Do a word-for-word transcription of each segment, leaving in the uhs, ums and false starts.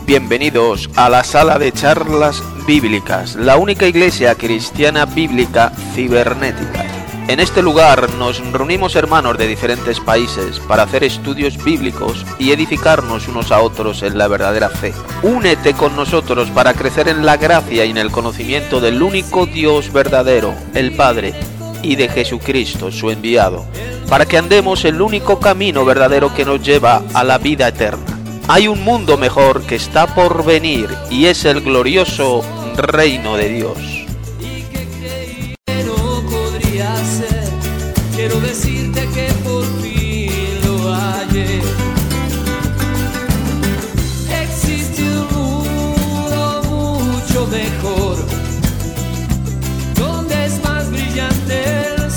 Bienvenidos a la sala de charlas bíblicas, la única iglesia cristiana bíblica cibernética. En este lugar nos reunimos hermanos de diferentes países para hacer estudios bíblicos y edificarnos unos a otros en la verdadera fe. Únete con nosotros para crecer en la gracia y en el conocimiento del único Dios verdadero, el Padre, y de Jesucristo, su enviado, para que andemos el único camino verdadero que nos lleva a la vida eterna. Hay un mundo mejor que está por venir y es el glorioso reino de Dios. Quiero decirte que por fin lo hallé. Existe un mundo mucho mejor, donde es más brillante el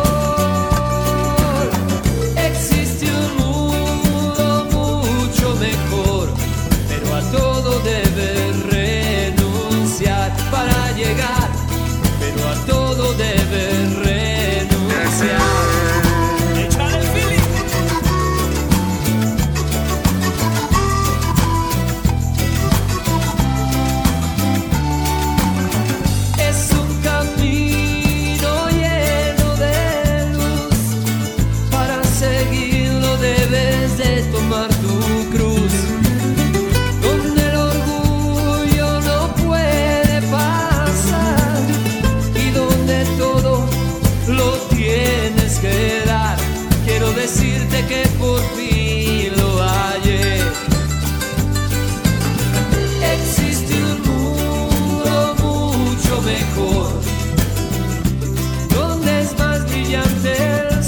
sol. Existe un mundo mucho mejor, pero a todo debes renunciar para llegar, pero a todo debes renunciar. Decirte que por fin lo hallé. Existe un mundo mucho mejor, donde es más brillante el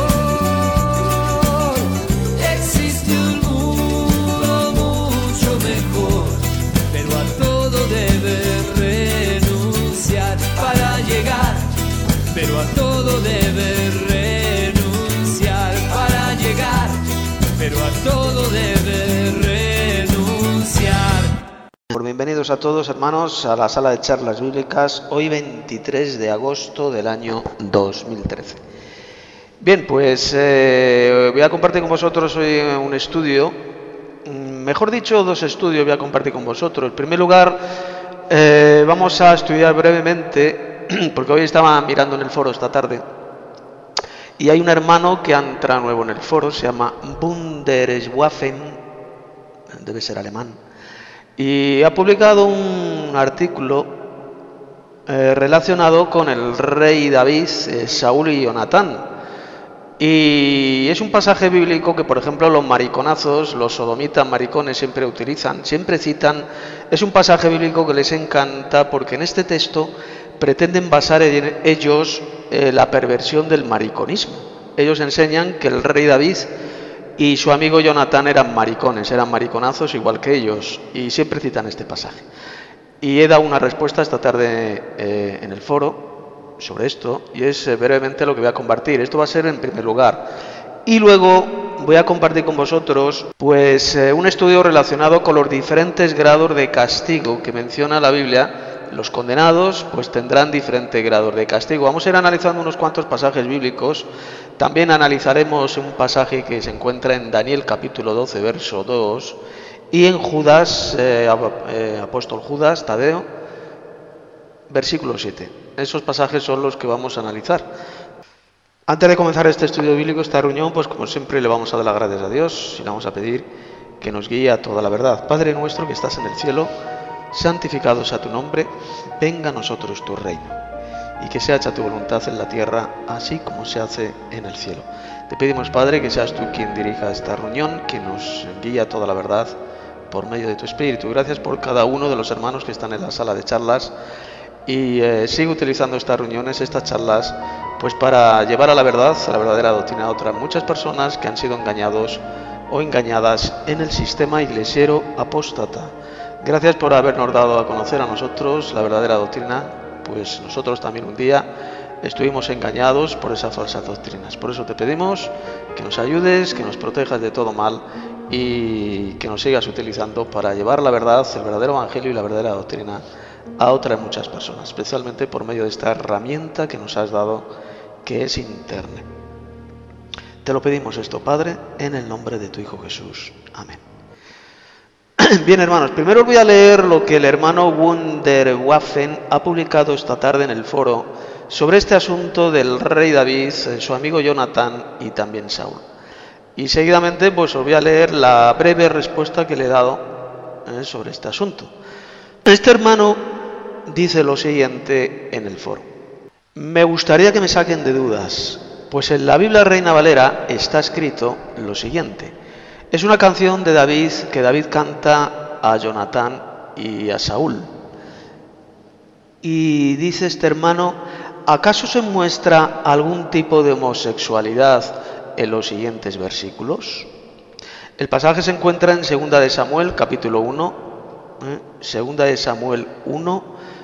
sol. Existe un mundo mucho mejor, pero a todo debes renunciar para llegar, pero a todo debes renunciar. Pero a todo debe renunciar. Bienvenidos a todos, hermanos, a la sala de charlas bíblicas, hoy veintitrés de agosto del año dos mil trece. Bien, pues eh, voy a compartir con vosotros hoy un estudio, mejor dicho, dos estudios voy a compartir con vosotros. En primer lugar, eh, vamos a estudiar brevemente, porque hoy estaba mirando en el foro esta tarde, y hay un hermano que entra nuevo en el foro, se llama Bundeswaffen, debe ser alemán, y ha publicado un artículo eh, relacionado con el rey David, eh, Saúl y Jonatán. Y es un pasaje bíblico que, por ejemplo, los mariconazos, los sodomitas maricones siempre utilizan, siempre citan. Es un pasaje bíblico que les encanta porque en este texto pretenden basar en ellos eh, la perversión del mariconismo. Ellos enseñan que el rey David y su amigo Jonatán eran maricones, eran mariconazos igual que ellos, y siempre citan este pasaje. Y he dado una respuesta esta tarde eh, en el foro sobre esto, y es eh, brevemente lo que voy a compartir. Esto va a ser en primer lugar. Y luego voy a compartir con vosotros pues eh, un estudio relacionado con los diferentes grados de castigo que menciona la Biblia. Los condenados pues tendrán diferentes grados de castigo. Vamos a ir analizando unos cuantos pasajes bíblicos. También analizaremos un pasaje que se encuentra en Daniel capítulo doce, verso dos, y en Judas, eh, eh, apóstol Judas, Tadeo, versículo siete. Esos pasajes son los que vamos a analizar. Antes de comenzar este estudio bíblico, esta reunión, pues como siempre le vamos a dar las gracias a Dios y le vamos a pedir que nos guíe a toda la verdad. Padre nuestro que estás en el cielo, santificado sea tu nombre, venga a nosotros tu reino, y que sea hecha tu voluntad en la tierra, así como se hace en el cielo. Te pedimos, Padre, que seas tú quien dirija esta reunión, que nos guíe a toda la verdad por medio de tu Espíritu. Gracias por cada uno de los hermanos que están en la sala de charlas, y eh, sigue utilizando estas reuniones, estas charlas, pues para llevar a la verdad, a la verdadera doctrina a otras muchas personas que han sido engañados o engañadas en el sistema iglesiero apóstata. Gracias por habernos dado a conocer a nosotros la verdadera doctrina, pues nosotros también un día estuvimos engañados por esas falsas doctrinas. Por eso te pedimos que nos ayudes, que nos protejas de todo mal y que nos sigas utilizando para llevar la verdad, el verdadero evangelio y la verdadera doctrina a otras muchas personas, especialmente por medio de esta herramienta que nos has dado, que es Internet. Te lo pedimos esto, Padre, en el nombre de tu Hijo Jesús. Amén. Bien, hermanos, primero os voy a leer lo que el hermano Wunderwaffen ha publicado esta tarde en el foro sobre este asunto del rey David, su amigo Jonatán y también Saúl. Y seguidamente pues os voy a leer la breve respuesta que le he dado eh, sobre este asunto. Este hermano dice lo siguiente en el foro: me gustaría que me saquen de dudas, pues en la Biblia Reina Valera está escrito lo siguiente. Es una canción de David que David canta a Jonatán y a Saúl. Y dice este hermano: ¿acaso se muestra algún tipo de homosexualidad en los siguientes versículos? El pasaje se encuentra en Segunda de Samuel, capítulo uno, ¿eh? Segunda de Samuel uno,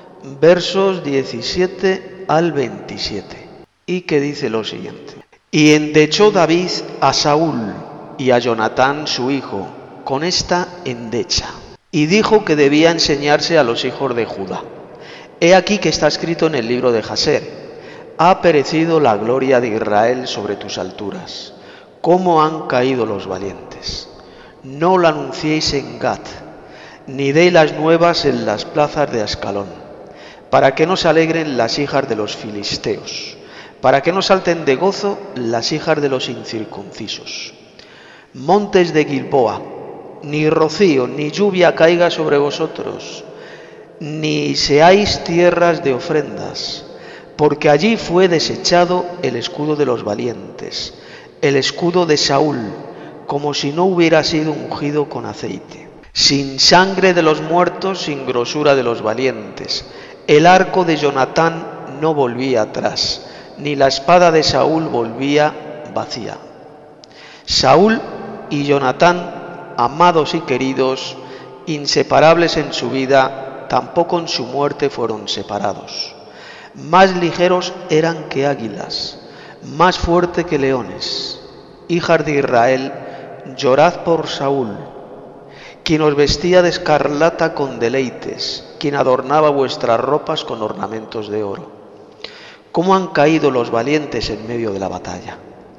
versos diecisiete al veintisiete, y que dice lo siguiente: y endechó David a Saúl y a Jonatán su hijo con esta endecha, y dijo que debía enseñarse a los hijos de Judá. He aquí que está escrito en el libro de Jaser: ha perecido la gloria de Israel sobre tus alturas, cómo han caído los valientes. No lo anunciéis en Gat, ni deis las nuevas en las plazas de Ascalón, para que no se alegren las hijas de los filisteos, para que no salten de gozo las hijas de los incircuncisos. Montes de Gilboa, ni rocío ni lluvia caiga sobre vosotros, ni seáis tierras de ofrendas, porque allí fue desechado el escudo de los valientes, el escudo de Saúl, como si no hubiera sido ungido con aceite. Sin sangre de los muertos, sin grosura de los valientes, el arco de Jonatán no volvía atrás, ni la espada de Saúl volvía vacía. Saúl y Jonatán, amados y queridos, inseparables en su vida, tampoco en su muerte fueron separados. Más ligeros eran que águilas, más fuerte que leones. Hijas de Israel, llorad por Saúl, quien os vestía de escarlata con deleites, quien adornaba vuestras ropas con ornamentos de oro. ¿Cómo han caído los valientes en medio de la batalla?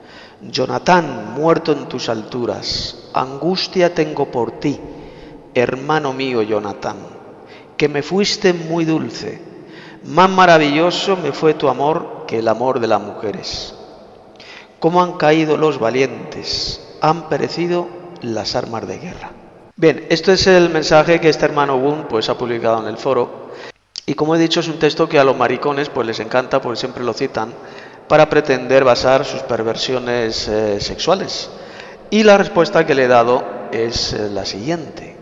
Jonatán, muerto en tus alturas, angustia tengo por ti, hermano mío Jonatán, que me fuiste muy dulce, más maravilloso me fue tu amor que el amor de las mujeres. ¿Cómo han caído los valientes? Han perecido las armas de guerra. Bien, esto es el mensaje que este hermano Wun pues ha publicado en el foro, y como he dicho es un texto que a los maricones pues les encanta porque siempre lo citan para pretender basar sus perversiones eh, sexuales. Y la respuesta que le he dado es eh, la siguiente.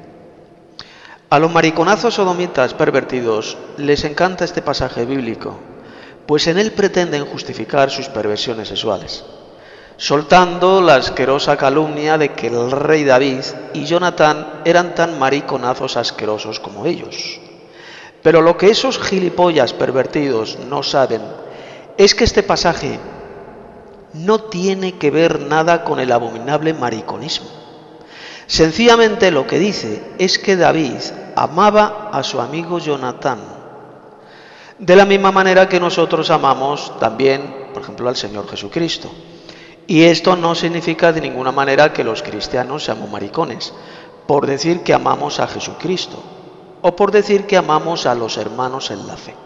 A los mariconazos sodomitas pervertidos les encanta este pasaje bíblico, pues en él pretenden justificar sus perversiones sexuales, soltando la asquerosa calumnia de que el rey David y Jonatán eran tan mariconazos asquerosos como ellos. Pero lo que esos gilipollas pervertidos no saben es que este pasaje no tiene que ver nada con el abominable mariconismo. Sencillamente lo que dice es que David amaba a su amigo Jonatán, de la misma manera que nosotros amamos también, por ejemplo, al Señor Jesucristo. Y esto no significa de ninguna manera que los cristianos seamos maricones, por decir que amamos a Jesucristo, o por decir que amamos a los hermanos en la fe.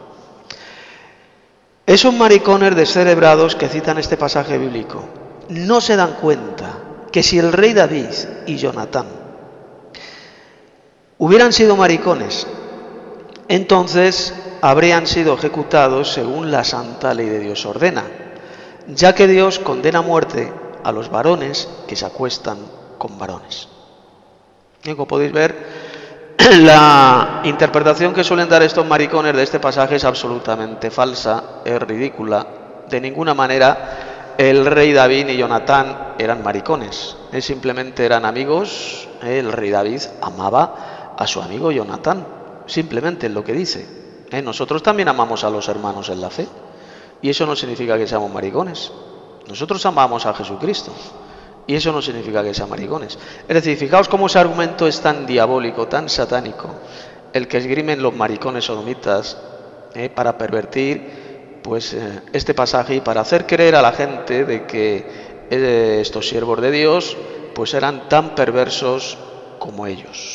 Esos maricones descerebrados que citan este pasaje bíblico no se dan cuenta que si el rey David y Jonatán hubieran sido maricones, entonces habrían sido ejecutados según la santa ley de Dios ordena, ya que Dios condena a muerte a los varones que se acuestan con varones. Y como podéis ver, la interpretación que suelen dar estos maricones de este pasaje es absolutamente falsa, es ridícula. De ninguna manera el rey David y Jonatán eran maricones, eh, simplemente eran amigos. Eh, el rey David amaba a su amigo Jonatán, simplemente es lo que dice. Eh, nosotros también amamos a los hermanos en la fe, y eso no significa que seamos maricones. Nosotros amamos a Jesucristo, y eso no significa que sean maricones. Es decir, fijaos cómo ese argumento es tan diabólico, tan satánico, el que esgrimen los maricones sodomitas eh, para pervertir pues eh, este pasaje y para hacer creer a la gente de que eh, estos siervos de Dios pues eran tan perversos como ellos.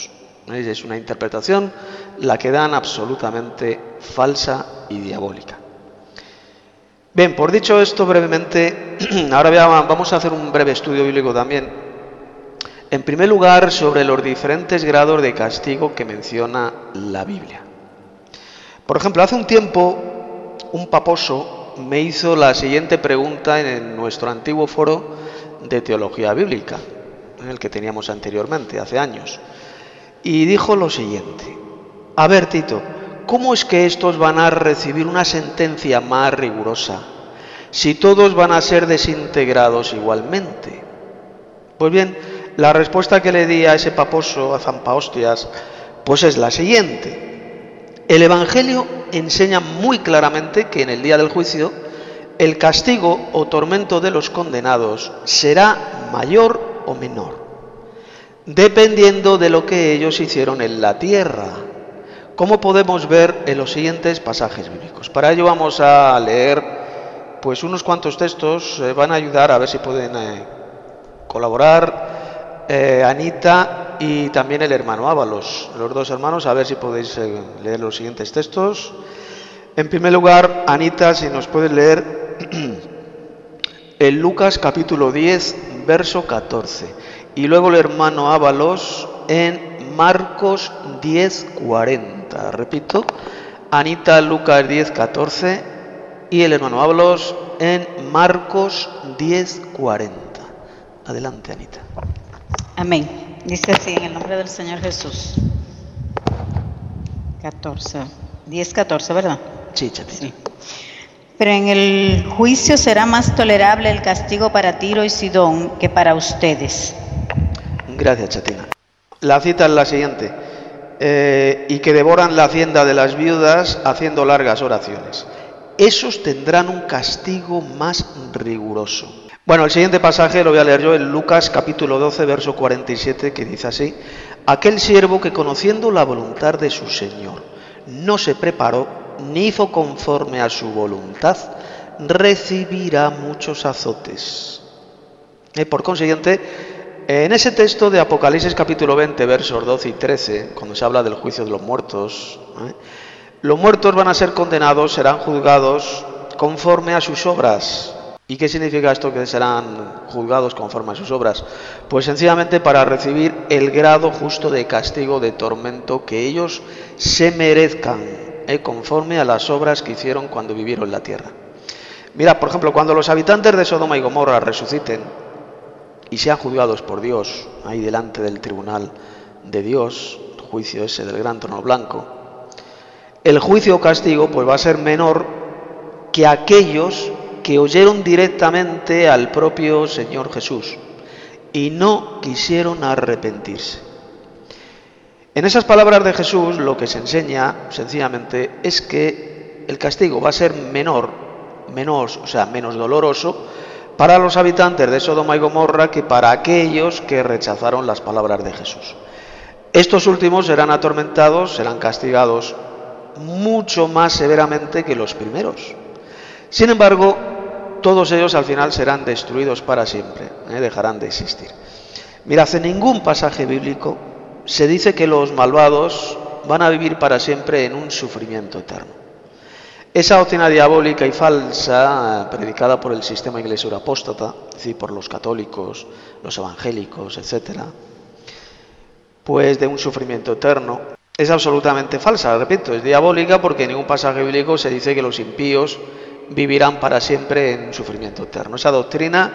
¿Veis? Es una interpretación la que dan absolutamente falsa y diabólica. Bien, por dicho esto brevemente, ahora vamos a hacer un breve estudio bíblico también. En primer lugar, sobre los diferentes grados de castigo que menciona la Biblia. Por ejemplo, hace un tiempo un paposo me hizo la siguiente pregunta en nuestro antiguo foro de teología bíblica, en el que teníamos anteriormente, hace años. Y dijo lo siguiente: a ver, Tito, ¿cómo es que estos van a recibir una sentencia más rigurosa si todos van a ser desintegrados igualmente? Pues bien, la respuesta que le di a ese paposo, a zampahostias, pues es la siguiente. El Evangelio enseña muy claramente que en el día del juicio el castigo o tormento de los condenados será mayor o menor, dependiendo de lo que ellos hicieron en la tierra, como podemos ver en los siguientes pasajes bíblicos. Para ello vamos a leer pues unos cuantos textos, eh, van a ayudar a ver si pueden eh, colaborar eh, Anita y también el hermano Ábalos, los dos hermanos, a ver si podéis eh, leer los siguientes textos. En primer lugar, Anita, si nos puedes leer en Lucas capítulo diez, verso catorce. Y luego el hermano Ábalos en Marcos diez, cuarenta. Repito, Anita, Lucas diez, catorce y el hermano Ábalos en Marcos diez, cuarenta. Adelante, Anita. Amén. Dice así, en el nombre del Señor Jesús. catorce. diez, catorce, ¿verdad? Sí, Chatina. Sí. Pero en el juicio será más tolerable el castigo para Tiro y Sidón que para ustedes. Gracias, Chatina. La cita es la siguiente. Eh, y que devoran la hacienda de las viudas haciendo largas oraciones. Esos tendrán un castigo más riguroso. Bueno, el siguiente pasaje lo voy a leer yo en Lucas capítulo doce, verso cuarenta y siete, que dice así: aquel siervo que conociendo la voluntad de su Señor no se preparó ni hizo conforme a su voluntad, recibirá muchos azotes. Eh, por consiguiente, en ese texto de Apocalipsis capítulo veinte, versos doce y trece, cuando se habla del juicio de los muertos, ¿eh? los muertos van a ser condenados, serán juzgados conforme a sus obras. ¿Y qué significa esto que serán juzgados conforme a sus obras? Pues sencillamente para recibir el grado justo de castigo, de tormento que ellos se merezcan, ¿eh? conforme a las obras que hicieron cuando vivieron en la tierra. Mira, por ejemplo, cuando los habitantes de Sodoma y Gomorra resuciten y sean juzgados por Dios, ahí delante del tribunal de Dios, el juicio ese del gran trono blanco, el juicio o castigo pues va a ser menor que aquellos que oyeron directamente al propio Señor Jesús y no quisieron arrepentirse. En esas palabras de Jesús lo que se enseña sencillamente es que el castigo va a ser menor, menos, o sea, menos doloroso para los habitantes de Sodoma y Gomorra que para aquellos que rechazaron las palabras de Jesús. Estos últimos serán atormentados, serán castigados mucho más severamente que los primeros. Sin embargo, todos ellos al final serán destruidos para siempre, ¿eh? dejarán de existir. Mirad, en ningún pasaje bíblico se dice que los malvados van a vivir para siempre en un sufrimiento eterno. Esa doctrina diabólica y falsa, predicada por el sistema iglesia apóstata, es decir, por los católicos, los evangélicos, etcétera, pues de un sufrimiento eterno, es absolutamente falsa. Repito, es diabólica porque en ningún pasaje bíblico se dice que los impíos vivirán para siempre en sufrimiento eterno. Esa doctrina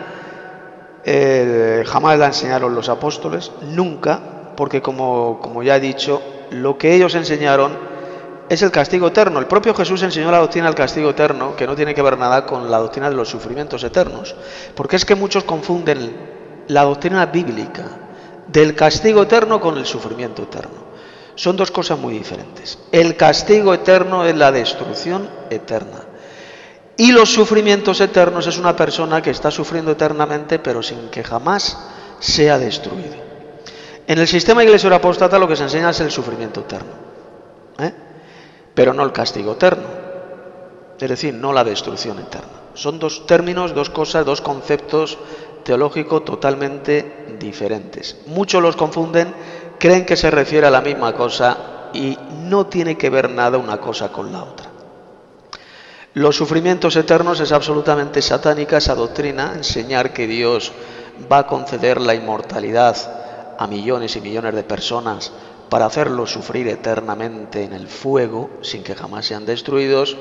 eh, jamás la enseñaron los apóstoles, nunca, porque como, como ya he dicho, lo que ellos enseñaron es el castigo eterno. El propio Jesús enseñó la doctrina del castigo eterno, que no tiene que ver nada con la doctrina de los sufrimientos eternos, porque es que muchos confunden la doctrina bíblica del castigo eterno con el sufrimiento eterno. Son dos cosas muy diferentes. El castigo eterno es la destrucción eterna. Y los sufrimientos eternos es una persona que está sufriendo eternamente, pero sin que jamás sea destruido. En el sistema iglesia apóstata lo que se enseña es el sufrimiento eterno, ¿eh? pero no el castigo eterno, es decir, no la destrucción eterna. Son dos términos, dos cosas, dos conceptos teológicos totalmente diferentes. Muchos los confunden creen que se refiere a la misma cosa y no tiene que ver nada una cosa con la otra. Los sufrimientos eternos es absolutamente satánica esa doctrina, enseñar que Dios va a conceder la inmortalidad a millones y millones de personas para hacerlos sufrir eternamente en el fuego sin que jamás sean destruidos,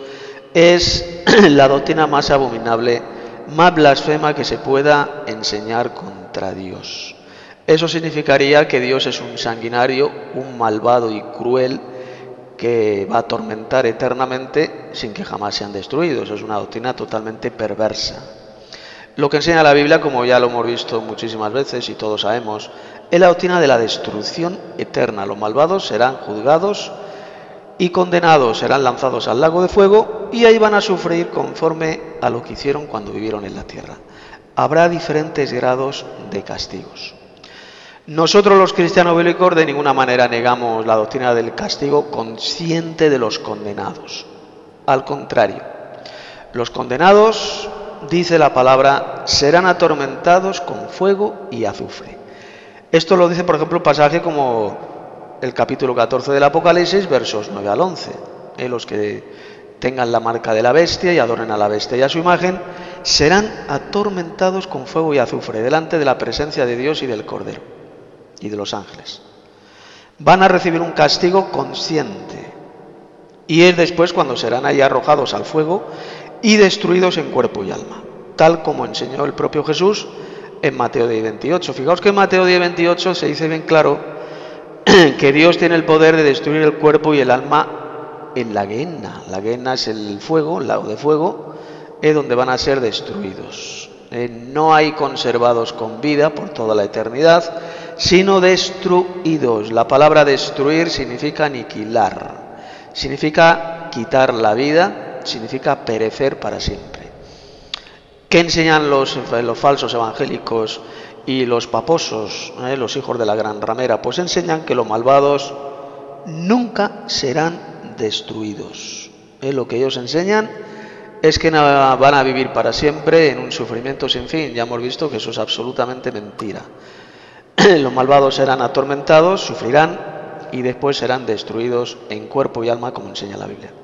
es la doctrina más abominable, más blasfema que se pueda enseñar contra Dios. Eso significaría que Dios es un sanguinario, un malvado y cruel que va a atormentar eternamente sin que jamás sean destruidos. Es una doctrina totalmente perversa. Lo que enseña la Biblia, como ya lo hemos visto muchísimas veces y todos sabemos, es la doctrina de la destrucción eterna. Los malvados serán juzgados y condenados, serán lanzados al lago de fuego y ahí van a sufrir conforme a lo que hicieron cuando vivieron en la tierra. Habrá diferentes grados de castigos. Nosotros los cristianos bíblicos de ninguna manera negamos la doctrina del castigo consciente de los condenados. Al contrario, los condenados, dice la palabra, serán atormentados con fuego y azufre. Esto lo dice, por ejemplo, un pasaje como el capítulo catorce del Apocalipsis, versos nueve al once. Eh, los que tengan la marca de la bestia y adoren a la bestia y a su imagen, serán atormentados con fuego y azufre delante de la presencia de Dios y del Cordero y de los ángeles. Van a recibir un castigo consciente y es después cuando serán ahí arrojados al fuego y destruidos en cuerpo y alma, tal como enseñó el propio Jesús en Mateo diez veintiocho. Fijaos que en Mateo diez veintiocho se dice bien claro que Dios tiene el poder de destruir el cuerpo y el alma en la Gehenna. La Gehenna es el fuego, el lago de fuego, es donde van a ser destruidos. Eh, no hay conservados con vida por toda la eternidad, sino destruidos. La palabra destruir significa aniquilar, significa quitar la vida, significa perecer para siempre. ¿Qué enseñan los, los falsos evangélicos y los paposos, eh, los hijos de la gran ramera? Pues enseñan que los malvados nunca serán destruidos. Eh, lo que ellos enseñan es que van a vivir para siempre en un sufrimiento sin fin. Ya hemos visto que eso es absolutamente mentira. Los malvados serán atormentados, sufrirán y después serán destruidos en cuerpo y alma, como enseña la Biblia.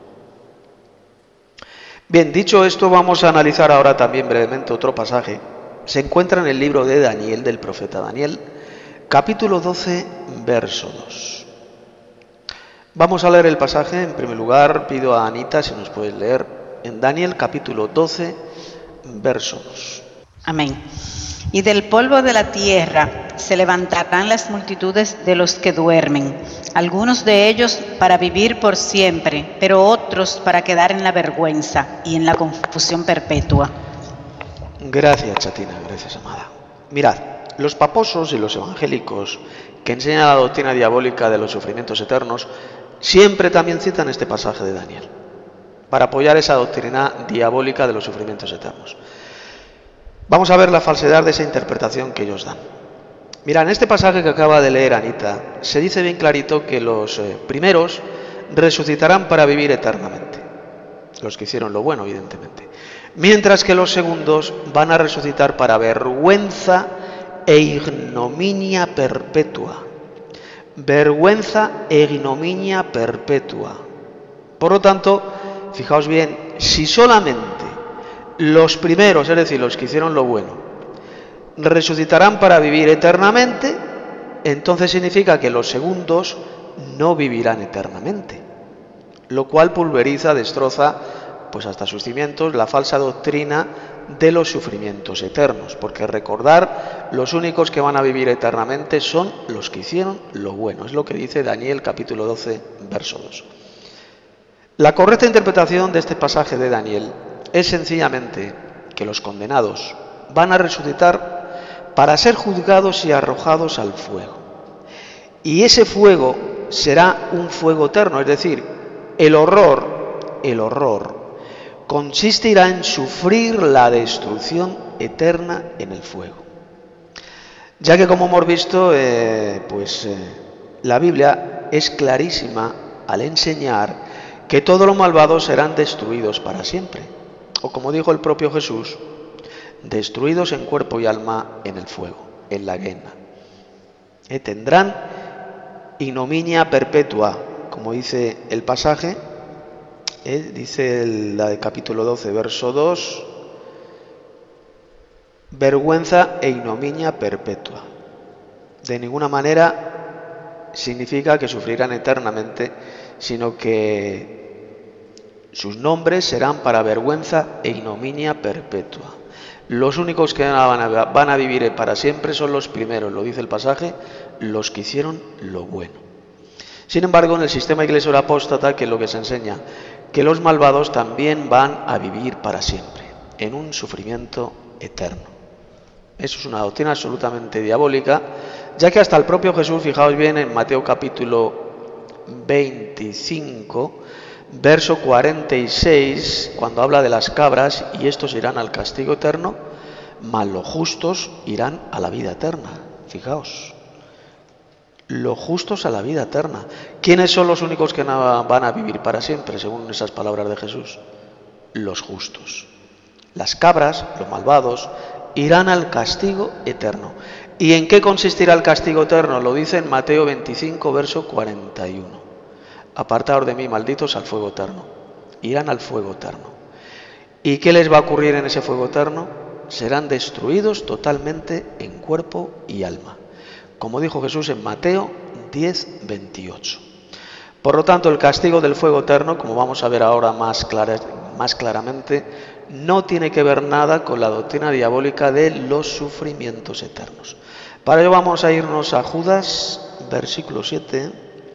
Bien, dicho esto, vamos a analizar ahora también brevemente otro pasaje. Se encuentra en el libro de Daniel, del profeta Daniel, capítulo doce, verso dos. Vamos a leer el pasaje. En primer lugar, pido a Anita si nos puedes leer en Daniel, capítulo doce, verso dos. Amén. Y del polvo de la tierra se levantarán las multitudes de los que duermen, algunos de ellos para vivir por siempre, pero otros para quedar en la vergüenza y en la confusión perpetua. Gracias, Chatina, gracias, amada. Mirad, los paposos y los evangélicos que enseñan la doctrina diabólica de los sufrimientos eternos siempre también citan este pasaje de Daniel para apoyar esa doctrina diabólica de los sufrimientos eternos. Vamos a ver la falsedad de esa interpretación que ellos dan. Mira, en este pasaje que acaba de leer Anita, se dice bien clarito que los eh, primeros resucitarán para vivir eternamente, los que hicieron lo bueno, evidentemente, mientras que los segundos van a resucitar para vergüenza e ignominia perpetua. Vergüenza e ignominia perpetua. Por lo tanto, fijaos bien, si solamente los primeros, es decir, los que hicieron lo bueno, resucitarán para vivir eternamente, entonces significa que los segundos no vivirán eternamente, lo cual pulveriza, destroza, pues hasta sus cimientos, la falsa doctrina de los sufrimientos eternos, porque recordar, los únicos que van a vivir eternamente son los que hicieron lo bueno. Es lo que dice Daniel capítulo doce, verso dos. La correcta interpretación de este pasaje de Daniel es sencillamente que los condenados van a resucitar para ser juzgados y arrojados al fuego. Y ese fuego será un fuego eterno, es decir, el horror, el horror, consistirá en sufrir la destrucción eterna en el fuego. Ya que, como hemos visto, eh, pues eh, la Biblia es clarísima al enseñar que todos los malvados serán destruidos para siempre. O como dijo el propio Jesús, destruidos en cuerpo y alma en el fuego, en la Gehenna. Eh, tendrán ignominia perpetua, como dice el pasaje, ¿eh? Dice el, la de capítulo doce, verso dos, vergüenza e ignominia perpetua. De ninguna manera significa que sufrirán eternamente, sino que sus nombres serán para vergüenza e ignominia perpetua. Los únicos que van a, van a vivir para siempre son los primeros, lo dice el pasaje, los que hicieron lo bueno. Sin embargo, en el sistema eclesial apóstata, que es lo que se enseña, que los malvados también van a vivir para siempre, en un sufrimiento eterno. Eso es una doctrina absolutamente diabólica, ya que hasta el propio Jesús, fijaos bien en Mateo capítulo veinticinco, verso cuarenta y seis, cuando habla de las cabras, y estos irán al castigo eterno, mas los justos irán a la vida eterna. Fijaos, los justos a la vida eterna. ¿Quiénes son los únicos que no van a vivir para siempre, según esas palabras de Jesús? Los justos. Las cabras, los malvados, irán al castigo eterno. ¿Y en qué consistirá el castigo eterno? Lo dice en Mateo veinticinco, verso cuarenta y uno. Apartaos de mí, malditos, al fuego eterno. Irán al fuego eterno. ¿Y qué les va a ocurrir en ese fuego eterno? Serán destruidos totalmente en cuerpo y alma, como dijo Jesús en Mateo diez, veintiocho. Por lo tanto, el castigo del fuego eterno, como vamos a ver ahora más, clara, más claramente, no tiene que ver nada con la doctrina diabólica de los sufrimientos eternos. Para ello vamos a irnos a Judas, versículo siete.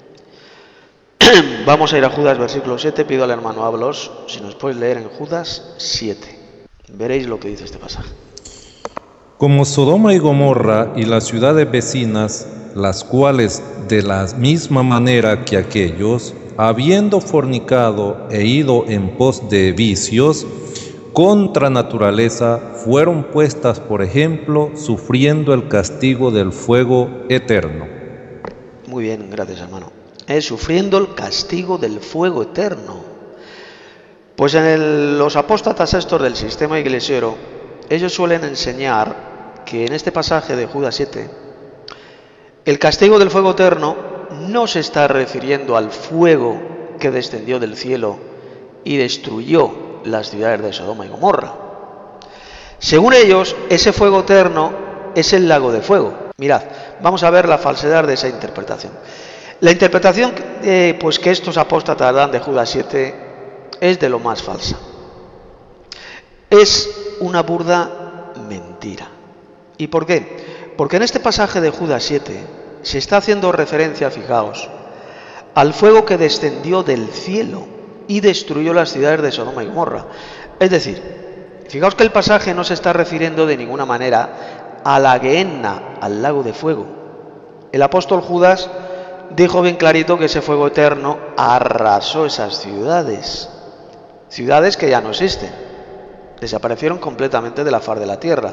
Vamos a ir a Judas, versículo siete. Pido al hermano Ábalos si nos puedes leer en Judas siete. Veréis lo que dice este pasaje. Como Sodoma y Gomorra y las ciudades vecinas, las cuales de la misma manera que aquellos, habiendo fornicado e ido en pos de vicios contra naturaleza, fueron puestas por ejemplo, sufriendo el castigo del fuego eterno. Muy bien, gracias hermano. Es sufriendo el castigo del fuego eterno. Pues en el, los apóstatas estos del sistema iglesiero, ellos suelen enseñar que en este pasaje de Judas siete, el castigo del fuego eterno no se está refiriendo al fuego que descendió del cielo y destruyó las ciudades de Sodoma y Gomorra. Según ellos, ese fuego eterno es el lago de fuego. Mirad, vamos a ver la falsedad de esa interpretación. La interpretación eh, pues que estos apóstatas dan de Judas siete es de lo más falsa. Es una burda mentira. ¿Y por qué? Porque en este pasaje de Judas siete se está haciendo referencia, fijaos, al fuego que descendió del cielo y destruyó las ciudades de Sodoma y Gomorra. Es decir, fijaos que el pasaje no se está refiriendo de ninguna manera a la Gehenna, al lago de fuego. El apóstol Judas dijo bien clarito que ese fuego eterno arrasó esas ciudades, ciudades que ya no existen, desaparecieron completamente de la faz de la tierra.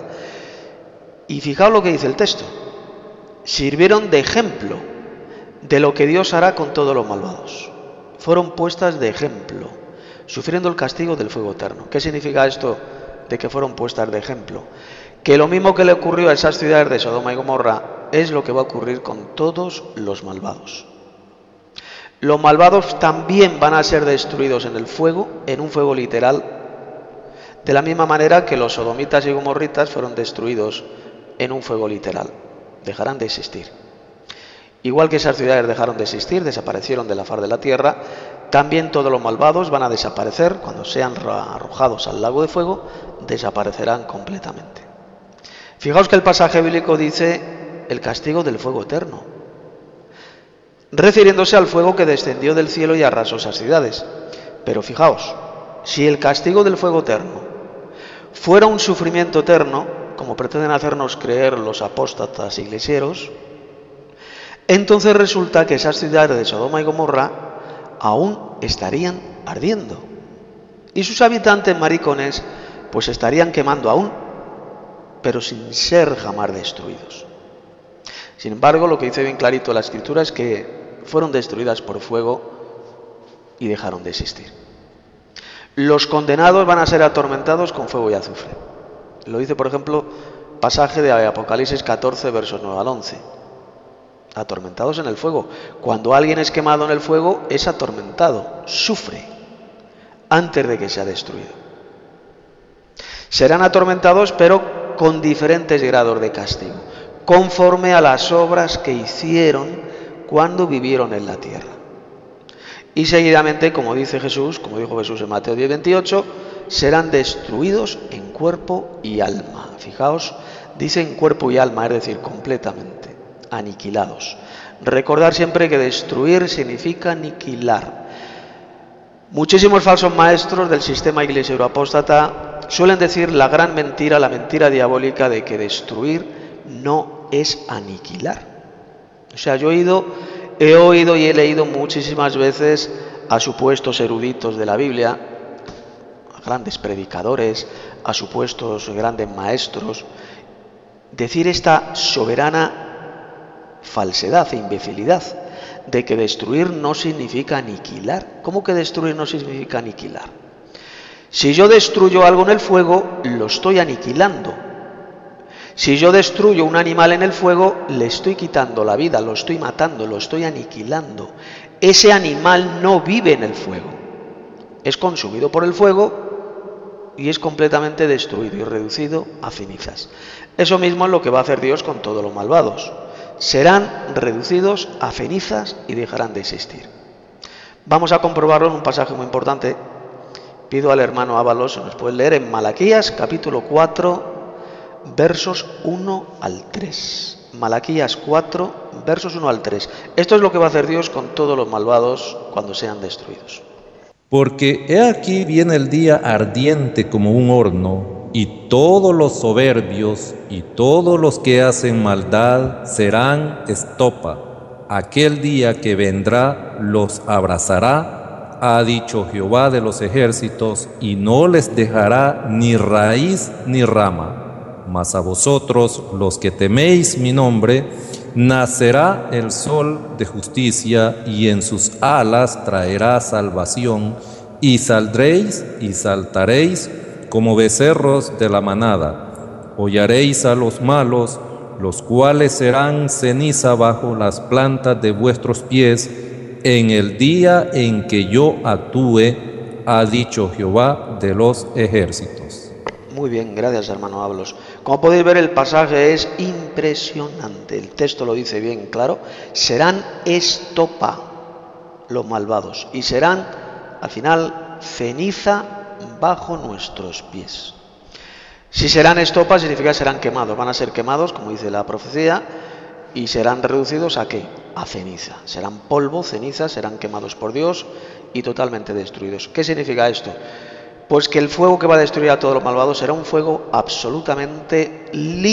Y fijaos lo que dice el texto: sirvieron de ejemplo de lo que Dios hará con todos los malvados. Fueron puestas de ejemplo, sufriendo el castigo del fuego eterno. ¿Qué significa esto de que fueron puestas de ejemplo? Que lo mismo que le ocurrió a esas ciudades de Sodoma y Gomorra es lo que va a ocurrir con todos los malvados. Los malvados también van a ser destruidos en el fuego, en un fuego literal, de la misma manera que los sodomitas y gomorritas fueron destruidos en un fuego literal. Dejarán de existir. Igual que esas ciudades dejaron de existir, desaparecieron de la faz de la tierra, también todos los malvados van a desaparecer. Cuando sean arrojados al lago de fuego, desaparecerán completamente. Fijaos que el pasaje bíblico dice el castigo del fuego eterno, refiriéndose al fuego que descendió del cielo y arrasó esas ciudades. Pero fijaos, si el castigo del fuego eterno fuera un sufrimiento eterno, como pretenden hacernos creer los apóstatas iglesieros, entonces resulta que esas ciudades de Sodoma y Gomorra aún estarían ardiendo y sus habitantes maricones pues estarían quemando aún, pero sin ser jamás destruidos. Sin embargo, lo que dice bien clarito la Escritura es que fueron destruidas por fuego y dejaron de existir. Los condenados van a ser atormentados con fuego y azufre. Lo dice, por ejemplo, pasaje de Apocalipsis catorce, versos nueve al once. atormentados en el fuego. Cuando alguien es quemado en el fuego, es atormentado, sufre, antes de que sea destruido. Serán atormentados, pero con diferentes grados de castigo, conforme a las obras que hicieron cuando vivieron en la tierra. Y seguidamente, como dice Jesús, como dijo Jesús en Mateo diez veintiocho, serán destruidos en cuerpo y alma. Fijaos, dice en cuerpo y alma, es decir, completamente, aniquilados. Recordar siempre que destruir significa aniquilar. Muchísimos falsos maestros del sistema iglesia apóstata suelen decir la gran mentira, la mentira diabólica de que destruir no es aniquilar. O sea, yo he oído, he oído y he leído muchísimas veces a supuestos eruditos de la Biblia, a grandes predicadores, a supuestos grandes maestros, decir esta soberana falsedad e imbecilidad de que destruir no significa aniquilar. ¿Cómo que destruir no significa aniquilar? Si yo destruyo algo en el fuego, lo estoy aniquilando. Si yo destruyo un animal en el fuego, le estoy quitando la vida, lo estoy matando, lo estoy aniquilando. Ese animal no vive en el fuego. Es consumido por el fuego y es completamente destruido y reducido a cenizas. Eso mismo es lo que va a hacer Dios con todos los malvados. Serán reducidos a cenizas y dejarán de existir. Vamos a comprobarlo en un pasaje muy importante. Pido al hermano Ábalos, se nos puede leer en Malaquías capítulo cuatro, versos uno al tres. Malaquías cuatro, versos uno al tres. Esto es lo que va a hacer Dios con todos los malvados cuando sean destruidos. Porque he aquí viene el día ardiente como un horno, y todos los soberbios y todos los que hacen maldad serán estopa. Aquel día que vendrá los abrazará, ha dicho Jehová de los ejércitos, y no les dejará ni raíz ni rama. Mas a vosotros, los que teméis mi nombre, nacerá el sol de justicia, y en sus alas traerá salvación, y saldréis y saltaréis como becerros de la manada. Hollaréis a los malos, los cuales serán ceniza bajo las plantas de vuestros pies, en el día en que yo actúe, ha dicho Jehová de los ejércitos. Muy bien, gracias hermano Ábalos. Como podéis ver, el pasaje es impresionante. El texto lo dice bien claro. Serán estopa los malvados y serán, al final, ceniza bajo nuestros pies. Si serán estopa, significa que serán quemados. Van a ser quemados, como dice la profecía, y serán reducidos ¿a qué? A ceniza. Serán polvo, ceniza, serán quemados por Dios y totalmente destruidos. ¿Qué significa esto? Pues que el fuego que va a destruir a todos los malvados será un fuego absolutamente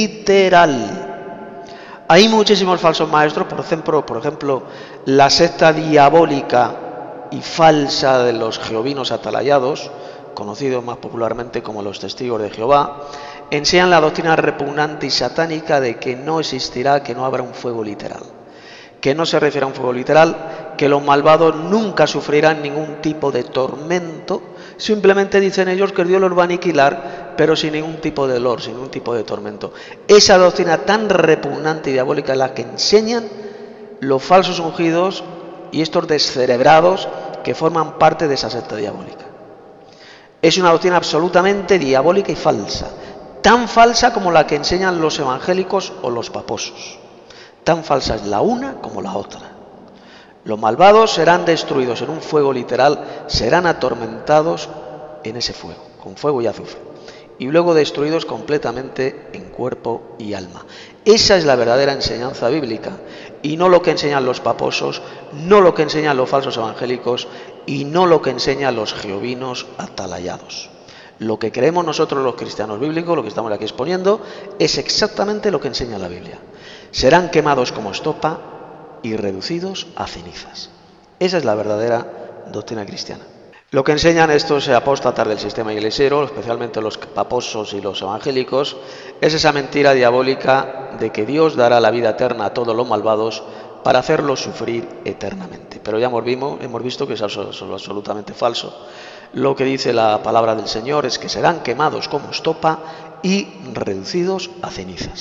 literal. Hay muchísimos falsos maestros, por ejemplo, por ejemplo, la secta diabólica y falsa de los jehovinos atalayados, conocidos más popularmente como los testigos de Jehová, enseñan la doctrina repugnante y satánica de que no existirá, que no habrá un fuego literal. Que no se refiere a un fuego literal, que los malvados nunca sufrirán ningún tipo de tormento. Simplemente dicen ellos que Dios los va a aniquilar, pero sin ningún tipo de dolor, sin ningún tipo de tormento. Esa doctrina tan repugnante y diabólica es la que enseñan los falsos ungidos y estos descerebrados que forman parte de esa secta diabólica. Es una doctrina absolutamente diabólica y falsa, tan falsa como la que enseñan los evangélicos o los paposos. Tan falsa es la una como la otra. Los malvados serán destruidos en un fuego literal, serán atormentados en ese fuego, con fuego y azufre, y luego destruidos completamente en cuerpo y alma. Esa es la verdadera enseñanza bíblica, y no lo que enseñan los paposos, no lo que enseñan los falsos evangélicos, y no lo que enseñan los jehovinos atalayados. Lo que creemos nosotros los cristianos bíblicos, lo que estamos aquí exponiendo, es exactamente lo que enseña la Biblia. Serán quemados como estopa y reducidos a cenizas. Esa es la verdadera doctrina cristiana. Lo que enseñan estos apóstatas del sistema iglesiero, especialmente los paposos y los evangélicos, es esa mentira diabólica de que Dios dará la vida eterna a todos los malvados para hacerlos sufrir eternamente. Pero ya hemos, vimos, hemos visto que es absolutamente falso. Lo que dice la palabra del Señor es que serán quemados como estopa y reducidos a cenizas.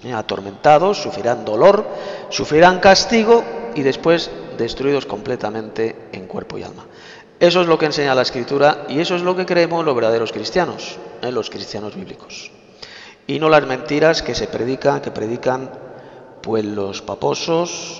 ¿eh? Atormentados, sufrirán dolor, sufrirán castigo y después destruidos completamente en cuerpo y alma. Eso es lo que enseña la Escritura y eso es lo que creemos los verdaderos cristianos, ¿eh? Los cristianos bíblicos. Y no las mentiras que se predican, que predican pues los paposos,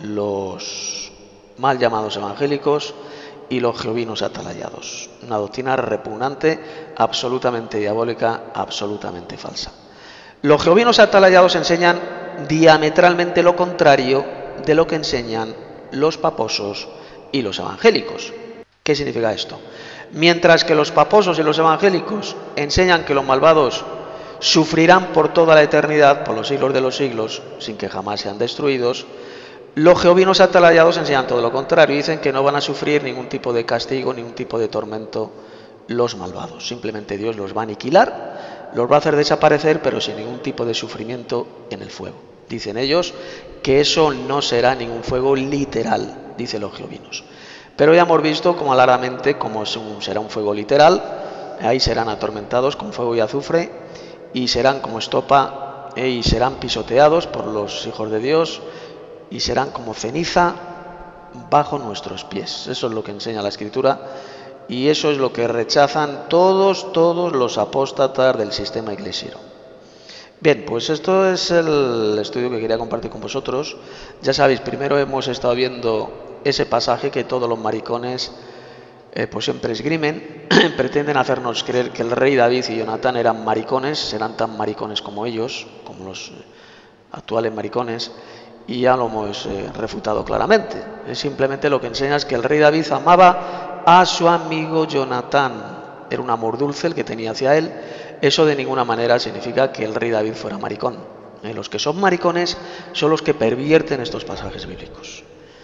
los mal llamados evangélicos y los jehovinos atalayados. Una doctrina repugnante, absolutamente diabólica, absolutamente falsa. Los jehovinos atalayados enseñan diametralmente lo contrario de lo que enseñan los paposos y los evangélicos. ¿Qué significa esto? Mientras que los paposos y los evangélicos enseñan que los malvados sufrirán por toda la eternidad, por los siglos de los siglos, sin que jamás sean destruidos, los jehovinos atalayados enseñan todo lo contrario, dicen que no van a sufrir ningún tipo de castigo, ningún tipo de tormento los malvados. Simplemente Dios los va a aniquilar, los va a hacer desaparecer, pero sin ningún tipo de sufrimiento en el fuego. Dicen ellos que eso no será ningún fuego literal, dicen los jehovinos. Pero ya hemos visto como claramente cómo será un fuego literal, ahí serán atormentados con fuego y azufre, y serán como estopa, eh, y serán pisoteados por los hijos de Dios, y serán como ceniza bajo nuestros pies. Eso es lo que enseña la Escritura, y eso es lo que rechazan todos, todos los apóstatas del sistema iglesiero. Bien, pues esto es el estudio que quería compartir con vosotros. Ya sabéis, primero hemos estado viendo ese pasaje que todos los maricones eh, pues siempre esgrimen, pretenden hacernos creer que el rey David y Jonatán eran maricones, serán tan maricones como ellos, como los actuales maricones, y ya lo hemos eh, refutado claramente. Es simplemente lo que enseña es que el rey David amaba a su amigo Jonatán, era un amor dulce el que tenía hacia él. Eso de ninguna manera significa que el rey David fuera maricón. Eh, los que son maricones son los que pervierten estos pasajes bíblicos.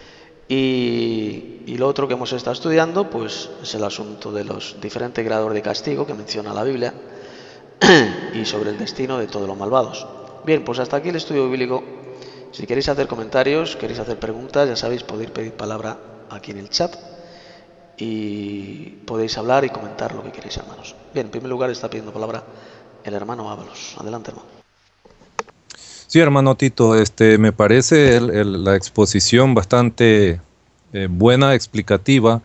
Y, y lo otro que hemos estado estudiando pues es el asunto de los diferentes grados de castigo que menciona la Biblia y sobre el destino de todos los malvados. Bien, pues hasta aquí el estudio bíblico. Si queréis hacer comentarios, queréis hacer preguntas, ya sabéis, podéis pedir palabra aquí en el chat y podéis hablar y comentar lo que queréis, hermanos. Bien, en primer lugar está pidiendo palabra el hermano Ábalos. Adelante, hermano. Sí, hermano Tito, este, me parece el, el, la exposición bastante eh, buena, explicativa,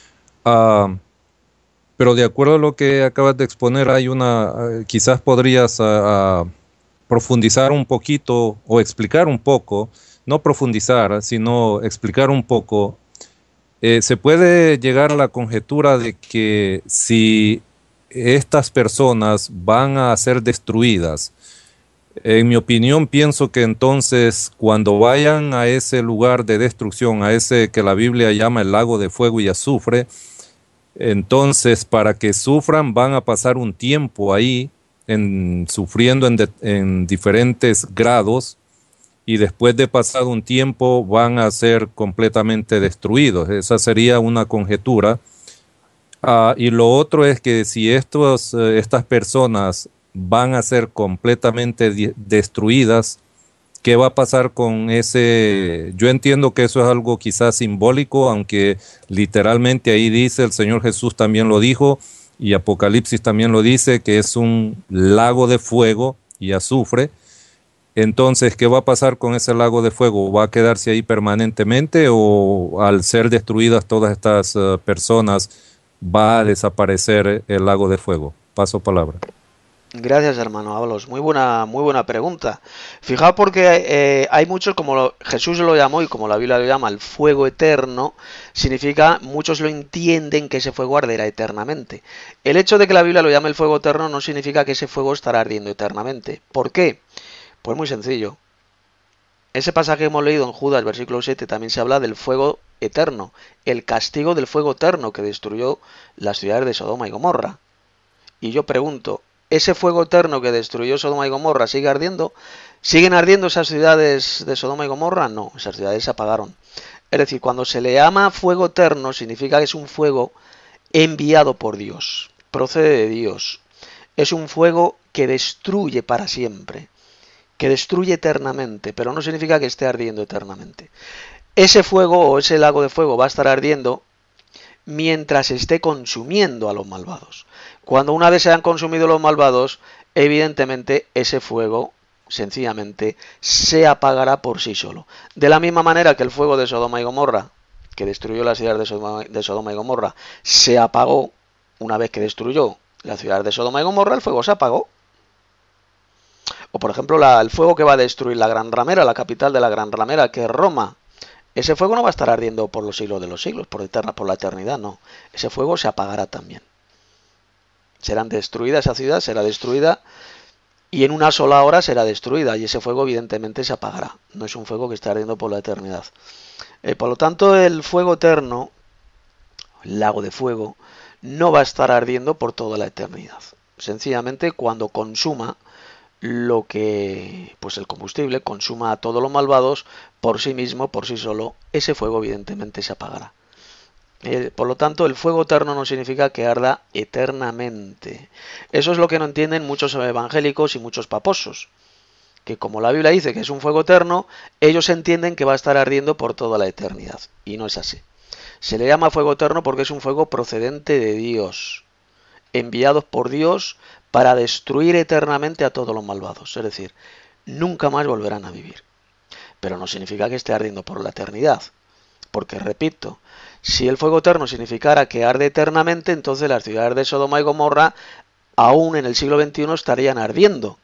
uh, pero de acuerdo a lo que acabas de exponer, hay una, uh, quizás podrías uh, uh, profundizar un poquito o explicar un poco, no profundizar, sino explicar un poco. Eh, se puede llegar a la conjetura de que si estas personas van a ser destruidas, en mi opinión, pienso que entonces cuando vayan a ese lugar de destrucción, a ese que la Biblia llama el lago de fuego y azufre, entonces para que sufran van a pasar un tiempo ahí, en, sufriendo en, de, en diferentes grados, y después de pasado un tiempo van a ser completamente destruidos. Esa sería una conjetura. Uh, y lo otro es que si estos, uh, estas personas van a ser completamente de destruidas, ¿qué va a pasar con ese? Yo entiendo que eso es algo quizás simbólico, aunque literalmente ahí dice, el Señor Jesús también lo dijo, y Apocalipsis también lo dice, que es un lago de fuego y azufre. Entonces, ¿qué va a pasar con ese lago de fuego? ¿Va a quedarse ahí permanentemente o al ser destruidas todas estas uh, personas va a desaparecer el lago de fuego? Paso palabra. Gracias, hermano Ábalos. Muy buena, muy buena pregunta. Fijaos porque eh, hay muchos, como lo, Jesús lo llamó y como la Biblia lo llama, el fuego eterno, significa, muchos lo entienden que ese fuego arderá eternamente. El hecho de que la Biblia lo llame el fuego eterno no significa que ese fuego estará ardiendo eternamente. ¿Por qué? Pues muy sencillo. Ese pasaje que hemos leído en Judas, versículo siete, también se habla del fuego eterno, el castigo del fuego eterno que destruyó las ciudades de Sodoma y Gomorra. Y yo pregunto, ¿ese fuego eterno que destruyó Sodoma y Gomorra sigue ardiendo? ¿Siguen ardiendo esas ciudades de Sodoma y Gomorra? No, esas ciudades se apagaron. Es decir, cuando se le llama fuego eterno, significa que es un fuego enviado por Dios, procede de Dios. Es un fuego que destruye para siempre, que destruye eternamente, pero no significa que esté ardiendo eternamente. Ese fuego o ese lago de fuego va a estar ardiendo mientras esté consumiendo a los malvados. Cuando una vez se han consumido los malvados, evidentemente ese fuego sencillamente se apagará por sí solo. De la misma manera que el fuego de Sodoma y Gomorra, que destruyó las ciudades de Sodoma, de Sodoma y Gomorra, se apagó una vez que destruyó la ciudad de Sodoma y Gomorra, el fuego se apagó. O por ejemplo, la, el fuego que va a destruir la Gran Ramera, la capital de la Gran Ramera, que es Roma. Ese fuego no va a estar ardiendo por los siglos de los siglos, por, eterna, por la eternidad, no. Ese fuego se apagará también. Serán destruidas, esa ciudad será destruida y en una sola hora será destruida y ese fuego evidentemente se apagará. No es un fuego que esté ardiendo por la eternidad. Eh, por lo tanto, el fuego eterno, el lago de fuego, no va a estar ardiendo por toda la eternidad. Sencillamente cuando consuma lo que, pues el combustible, consuma a todos los malvados por sí mismo, por sí solo, ese fuego evidentemente se apagará. Eh, por lo tanto, el fuego eterno no significa que arda eternamente. Eso es lo que no entienden muchos evangélicos y muchos paposos, que como la Biblia dice que es un fuego eterno, ellos entienden que va a estar ardiendo por toda la eternidad, y no es así. Se le llama fuego eterno porque es un fuego procedente de Dios, enviados por Dios para destruir eternamente a todos los malvados, es decir, nunca más volverán a vivir. Pero no significa que esté ardiendo por la eternidad, porque repito, si el fuego eterno significara que arde eternamente, entonces las ciudades de Sodoma y Gomorra aún en el siglo veintiuno estarían ardiendo,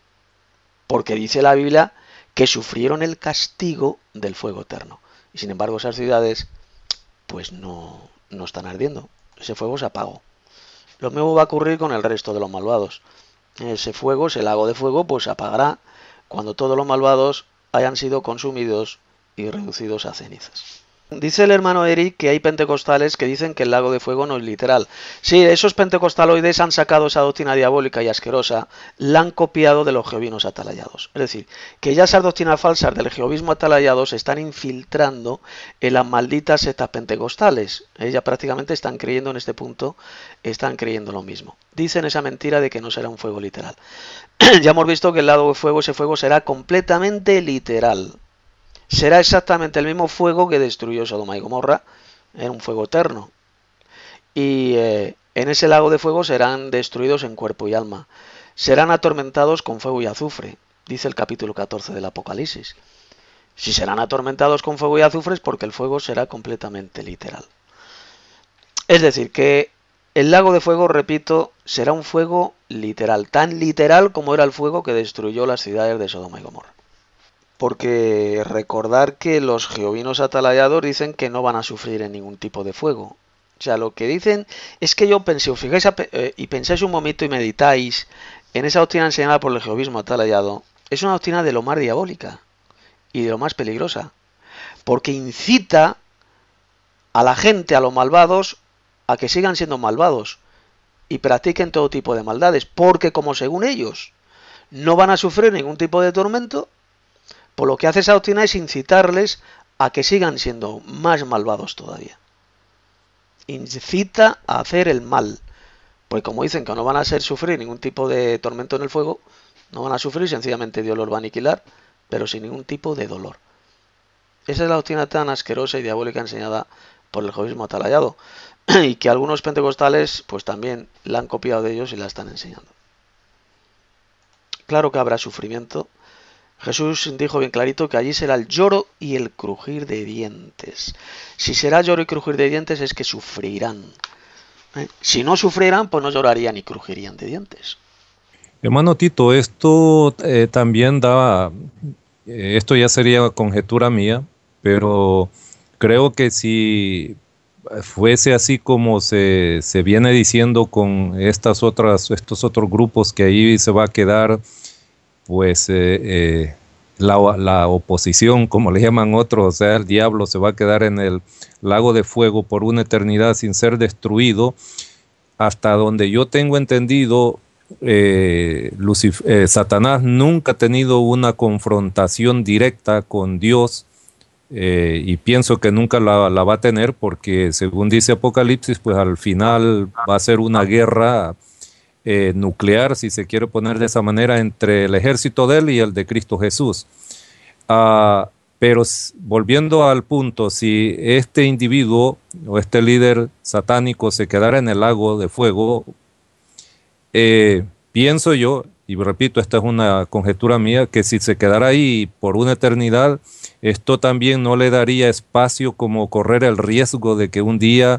porque dice la Biblia que sufrieron el castigo del fuego eterno, y sin embargo esas ciudades pues no, no están ardiendo, ese fuego se apagó. Lo mismo va a ocurrir con el resto de los malvados. Ese fuego, ese lago de fuego, pues se apagará cuando todos los malvados hayan sido consumidos y reducidos a cenizas. Dice el hermano Eric que hay pentecostales que dicen que el lago de fuego no es literal. Sí, esos pentecostaloides han sacado esa doctrina diabólica y asquerosa, la han copiado de los jehovinos atalayados. Es decir, que ya esas doctrinas falsas del jehovismo atalayado se están infiltrando en las malditas sectas pentecostales. Ellas prácticamente están creyendo en este punto, están creyendo lo mismo. Dicen esa mentira de que no será un fuego literal. Ya hemos visto que el lago de fuego, ese fuego será completamente literal. Será exactamente el mismo fuego que destruyó Sodoma y Gomorra, era un fuego eterno. Y eh, en ese lago de fuego serán destruidos en cuerpo y alma. Serán atormentados con fuego y azufre, dice el capítulo catorce del Apocalipsis. Si serán atormentados con fuego y azufre es porque el fuego será completamente literal. Es decir, que el lago de fuego, repito, será un fuego literal, tan literal como era el fuego que destruyó las ciudades de Sodoma y Gomorra. Porque recordar que los jehovinos atalayados dicen que no van a sufrir en ningún tipo de fuego. O sea, lo que dicen es que yo pensé, os fijáis eh, y pensáis un momento y meditáis en esa doctrina enseñada por el jehovismo atalayado, es una doctrina de lo más diabólica y de lo más peligrosa. Porque incita a la gente, a los malvados, a que sigan siendo malvados y practiquen todo tipo de maldades. Porque como según ellos no van a sufrir ningún tipo de tormento, por lo que hace esa doctrina es incitarles a que sigan siendo más malvados todavía. Incita a hacer el mal. Pues como dicen que no van a hacer sufrir ningún tipo de tormento en el fuego, no van a sufrir, sencillamente Dios los va a aniquilar, pero sin ningún tipo de dolor. Esa es la doctrina tan asquerosa y diabólica enseñada por el jehovismo atalayado, y que algunos pentecostales pues también la han copiado de ellos y la están enseñando. Claro que habrá sufrimiento. Jesús dijo bien clarito que allí será el lloro y el crujir de dientes. Si será lloro y crujir de dientes es que sufrirán. ¿Eh? Si no sufrieran, pues no llorarían y crujirían de dientes. Hermano Tito, esto eh, también da, eh, esto ya sería conjetura mía, pero creo que si fuese así como se, se viene diciendo con estas otras, estos otros grupos que ahí se va a quedar, pues eh, eh, la, la oposición, como le llaman otros, o sea, el diablo se va a quedar en el lago de fuego por una eternidad sin ser destruido. Hasta donde yo tengo entendido, eh, Lucif- eh, Satanás nunca ha tenido una confrontación directa con Dios, eh, y pienso que nunca la, la va a tener, porque según dice Apocalipsis, pues al final va a ser una guerra Eh, nuclear, si se quiere poner de esa manera, entre el ejército de él y el de Cristo Jesús. Uh, pero volviendo al punto, si este individuo o este líder satánico se quedara en el lago de fuego, eh, pienso yo, y repito, esta es una conjetura mía, que si se quedara ahí por una eternidad, esto también no le daría espacio como correr el riesgo de que un día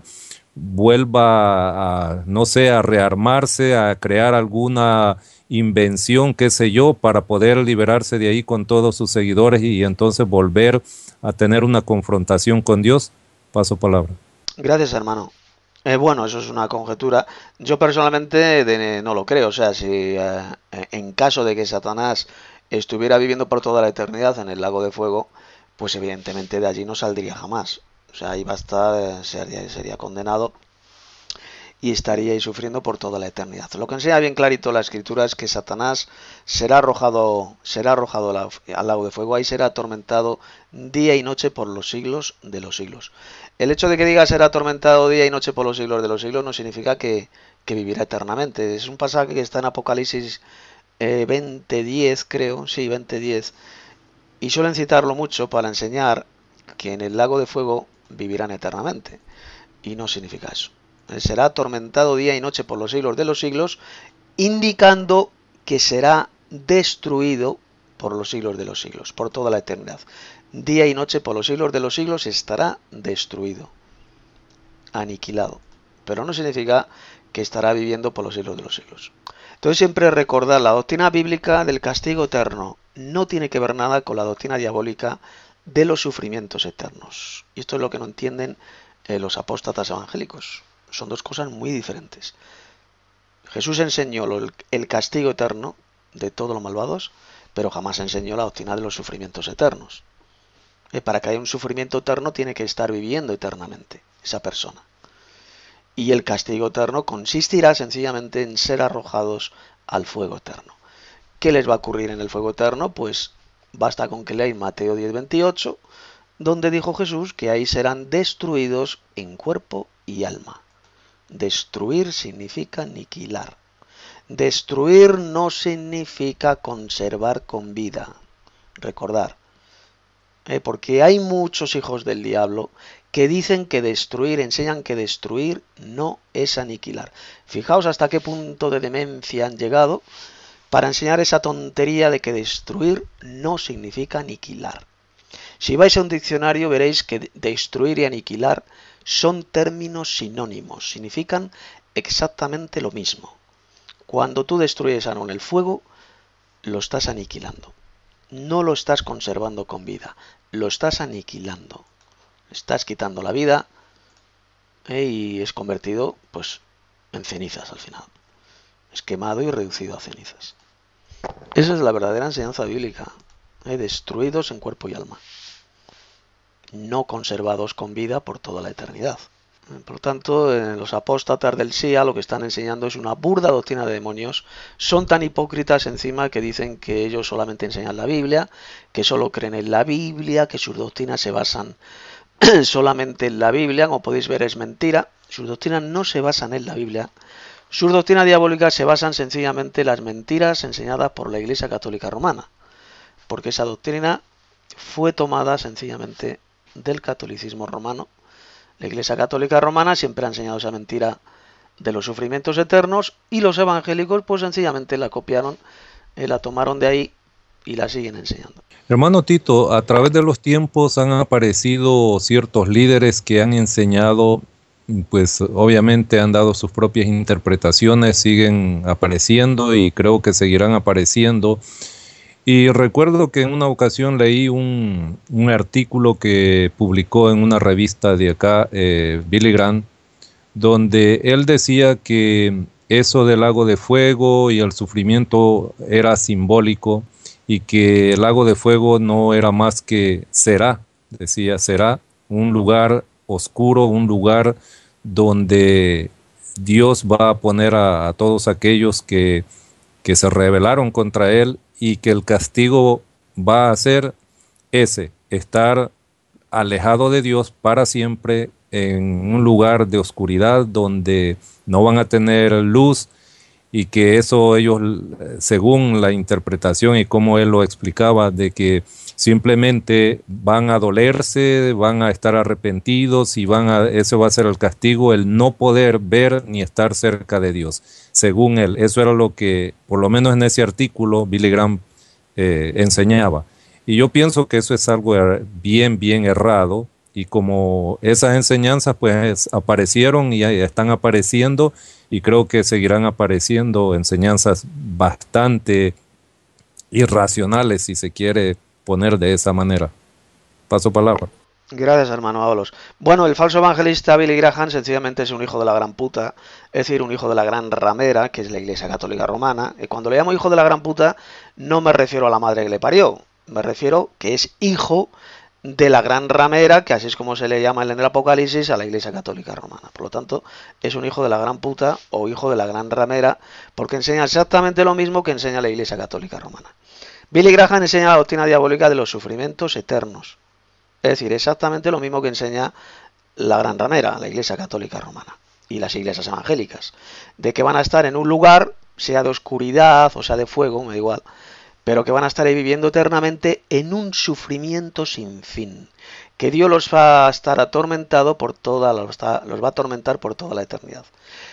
vuelva a, no sé, a rearmarse, a crear alguna invención, qué sé yo, para poder liberarse de ahí con todos sus seguidores y entonces volver a tener una confrontación con Dios. Paso palabra. Gracias, hermano. Eh, bueno, eso es una conjetura. Yo personalmente de- no lo creo. O sea, si eh, en caso de que Satanás estuviera viviendo por toda la eternidad en el lago de fuego, pues evidentemente de allí no saldría jamás. O sea, ahí va a estar, eh, sería, sería condenado y estaría ahí sufriendo por toda la eternidad. Lo que enseña bien clarito la escritura es que Satanás será arrojado, será arrojado al al lago de fuego, ahí será atormentado día y noche por los siglos de los siglos. El hecho de que diga será atormentado día y noche por los siglos de los siglos no significa que, que vivirá eternamente. Es un pasaje que está en Apocalipsis eh, veinte diez, creo, sí, veinte diez, y suelen citarlo mucho para enseñar que en el lago de fuego vivirán eternamente, y no significa eso. Será atormentado día y noche por los siglos de los siglos, indicando que será destruido por los siglos de los siglos, por toda la eternidad. Día y noche por los siglos de los siglos estará destruido, aniquilado, pero no significa que estará viviendo por los siglos de los siglos. Entonces siempre recordar, la doctrina bíblica del castigo eterno no tiene que ver nada con la doctrina diabólica de los sufrimientos eternos. Y esto es lo que no entienden eh, los apóstatas evangélicos. Son dos cosas muy diferentes. Jesús enseñó lo- el castigo eterno de todos los malvados, pero jamás enseñó la doctrina de los sufrimientos eternos. Eh, para que haya un sufrimiento eterno tiene que estar viviendo eternamente esa persona. Y el castigo eterno consistirá sencillamente en ser arrojados al fuego eterno. ¿Qué les va a ocurrir en el fuego eterno? Pues basta con que leáis Mateo diez veintiocho, donde dijo Jesús que ahí serán destruidos en cuerpo y alma. Destruir significa aniquilar. Destruir no significa conservar con vida. Recordar. ¿eh? Porque hay muchos hijos del diablo que dicen que destruir, enseñan que destruir no es aniquilar. Fijaos hasta qué punto de demencia han llegado para enseñar esa tontería de que destruir no significa aniquilar. Si vais a un diccionario veréis que destruir y aniquilar son términos sinónimos, significan exactamente lo mismo. Cuando tú destruyes algo en el fuego, lo estás aniquilando. No lo estás conservando con vida, lo estás aniquilando. Estás quitando la vida eh, y es convertido pues en cenizas al final. Es quemado y reducido a cenizas. Esa es la verdadera enseñanza bíblica. Eh, destruidos en cuerpo y alma. No conservados con vida por toda la eternidad. Por lo tanto, eh, los apóstatas del S I A lo que están enseñando es una burda doctrina de demonios. Son tan hipócritas encima que dicen que ellos solamente enseñan la Biblia, que solo creen en la Biblia, que sus doctrinas se basan solamente en la Biblia. Como podéis ver, es mentira. Sus doctrinas no se basan en la Biblia. Sus doctrinas diabólicas se basan sencillamente en las mentiras enseñadas por la Iglesia Católica Romana, porque esa doctrina fue tomada sencillamente del catolicismo romano. La Iglesia Católica Romana siempre ha enseñado esa mentira de los sufrimientos eternos y los evangélicos pues sencillamente la copiaron, eh, la tomaron de ahí y la siguen enseñando. Hermano Tito, a través de los tiempos han aparecido ciertos líderes que han enseñado, pues obviamente han dado sus propias interpretaciones, siguen apareciendo y creo que seguirán apareciendo. Y recuerdo que en una ocasión leí un, un artículo que publicó en una revista de acá, eh, Billy Graham, donde él decía que eso del lago de fuego y el sufrimiento era simbólico y que el lago de fuego no era más que será, decía, será un lugar oscuro, un lugar donde Dios va a poner a, a todos aquellos que, que se rebelaron contra él, y que el castigo va a ser ese, estar alejado de Dios para siempre en un lugar de oscuridad donde no van a tener luz, y que eso ellos, según la interpretación y como él lo explicaba, de que simplemente van a dolerse, van a estar arrepentidos y van a, eso va a ser el castigo, el no poder ver ni estar cerca de Dios, según él. Eso era lo que, por lo menos en ese artículo, Billy Graham eh, enseñaba. Y yo pienso que eso es algo bien, bien errado, y como esas enseñanzas pues aparecieron y están apareciendo, y creo que seguirán apareciendo enseñanzas bastante irracionales, si se quiere poner de esa manera. Paso palabra. Gracias, hermano Ábalos. Bueno, el falso evangelista Billy Graham sencillamente es un hijo de la gran puta, es decir, un hijo de la gran ramera, que es la Iglesia Católica Romana. Y cuando le llamo hijo de la gran puta, no me refiero a la madre que le parió, me refiero que es hijo de la gran ramera, que así es como se le llama en el Apocalipsis a la Iglesia Católica Romana. Por lo tanto, es un hijo de la gran puta o hijo de la gran ramera, porque enseña exactamente lo mismo que enseña la Iglesia Católica Romana. Billy Graham enseña la doctrina diabólica de los sufrimientos eternos, es decir, exactamente lo mismo que enseña la gran ramera, la Iglesia Católica Romana y las iglesias evangélicas, de que van a estar en un lugar, sea de oscuridad o sea de fuego, me da igual, pero que van a estar ahí viviendo eternamente en un sufrimiento sin fin, que Dios los va a estar atormentado por toda, los va a atormentar por toda la eternidad,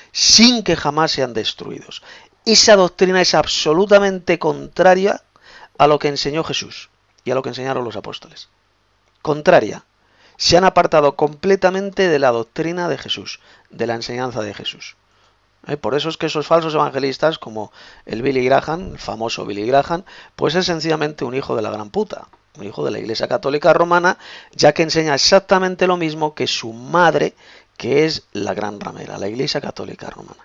sin que jamás sean destruidos. Esa doctrina es absolutamente contraria a lo que enseñó Jesús y a lo que enseñaron los apóstoles. Contraria. Se han apartado completamente de la doctrina de Jesús, de la enseñanza de Jesús. ¿Eh? Por eso es que esos falsos evangelistas, como el Billy Graham, el famoso Billy Graham, pues es sencillamente un hijo de la gran puta, un hijo de la Iglesia Católica Romana, ya que enseña exactamente lo mismo que su madre, que es la gran ramera, la Iglesia Católica Romana.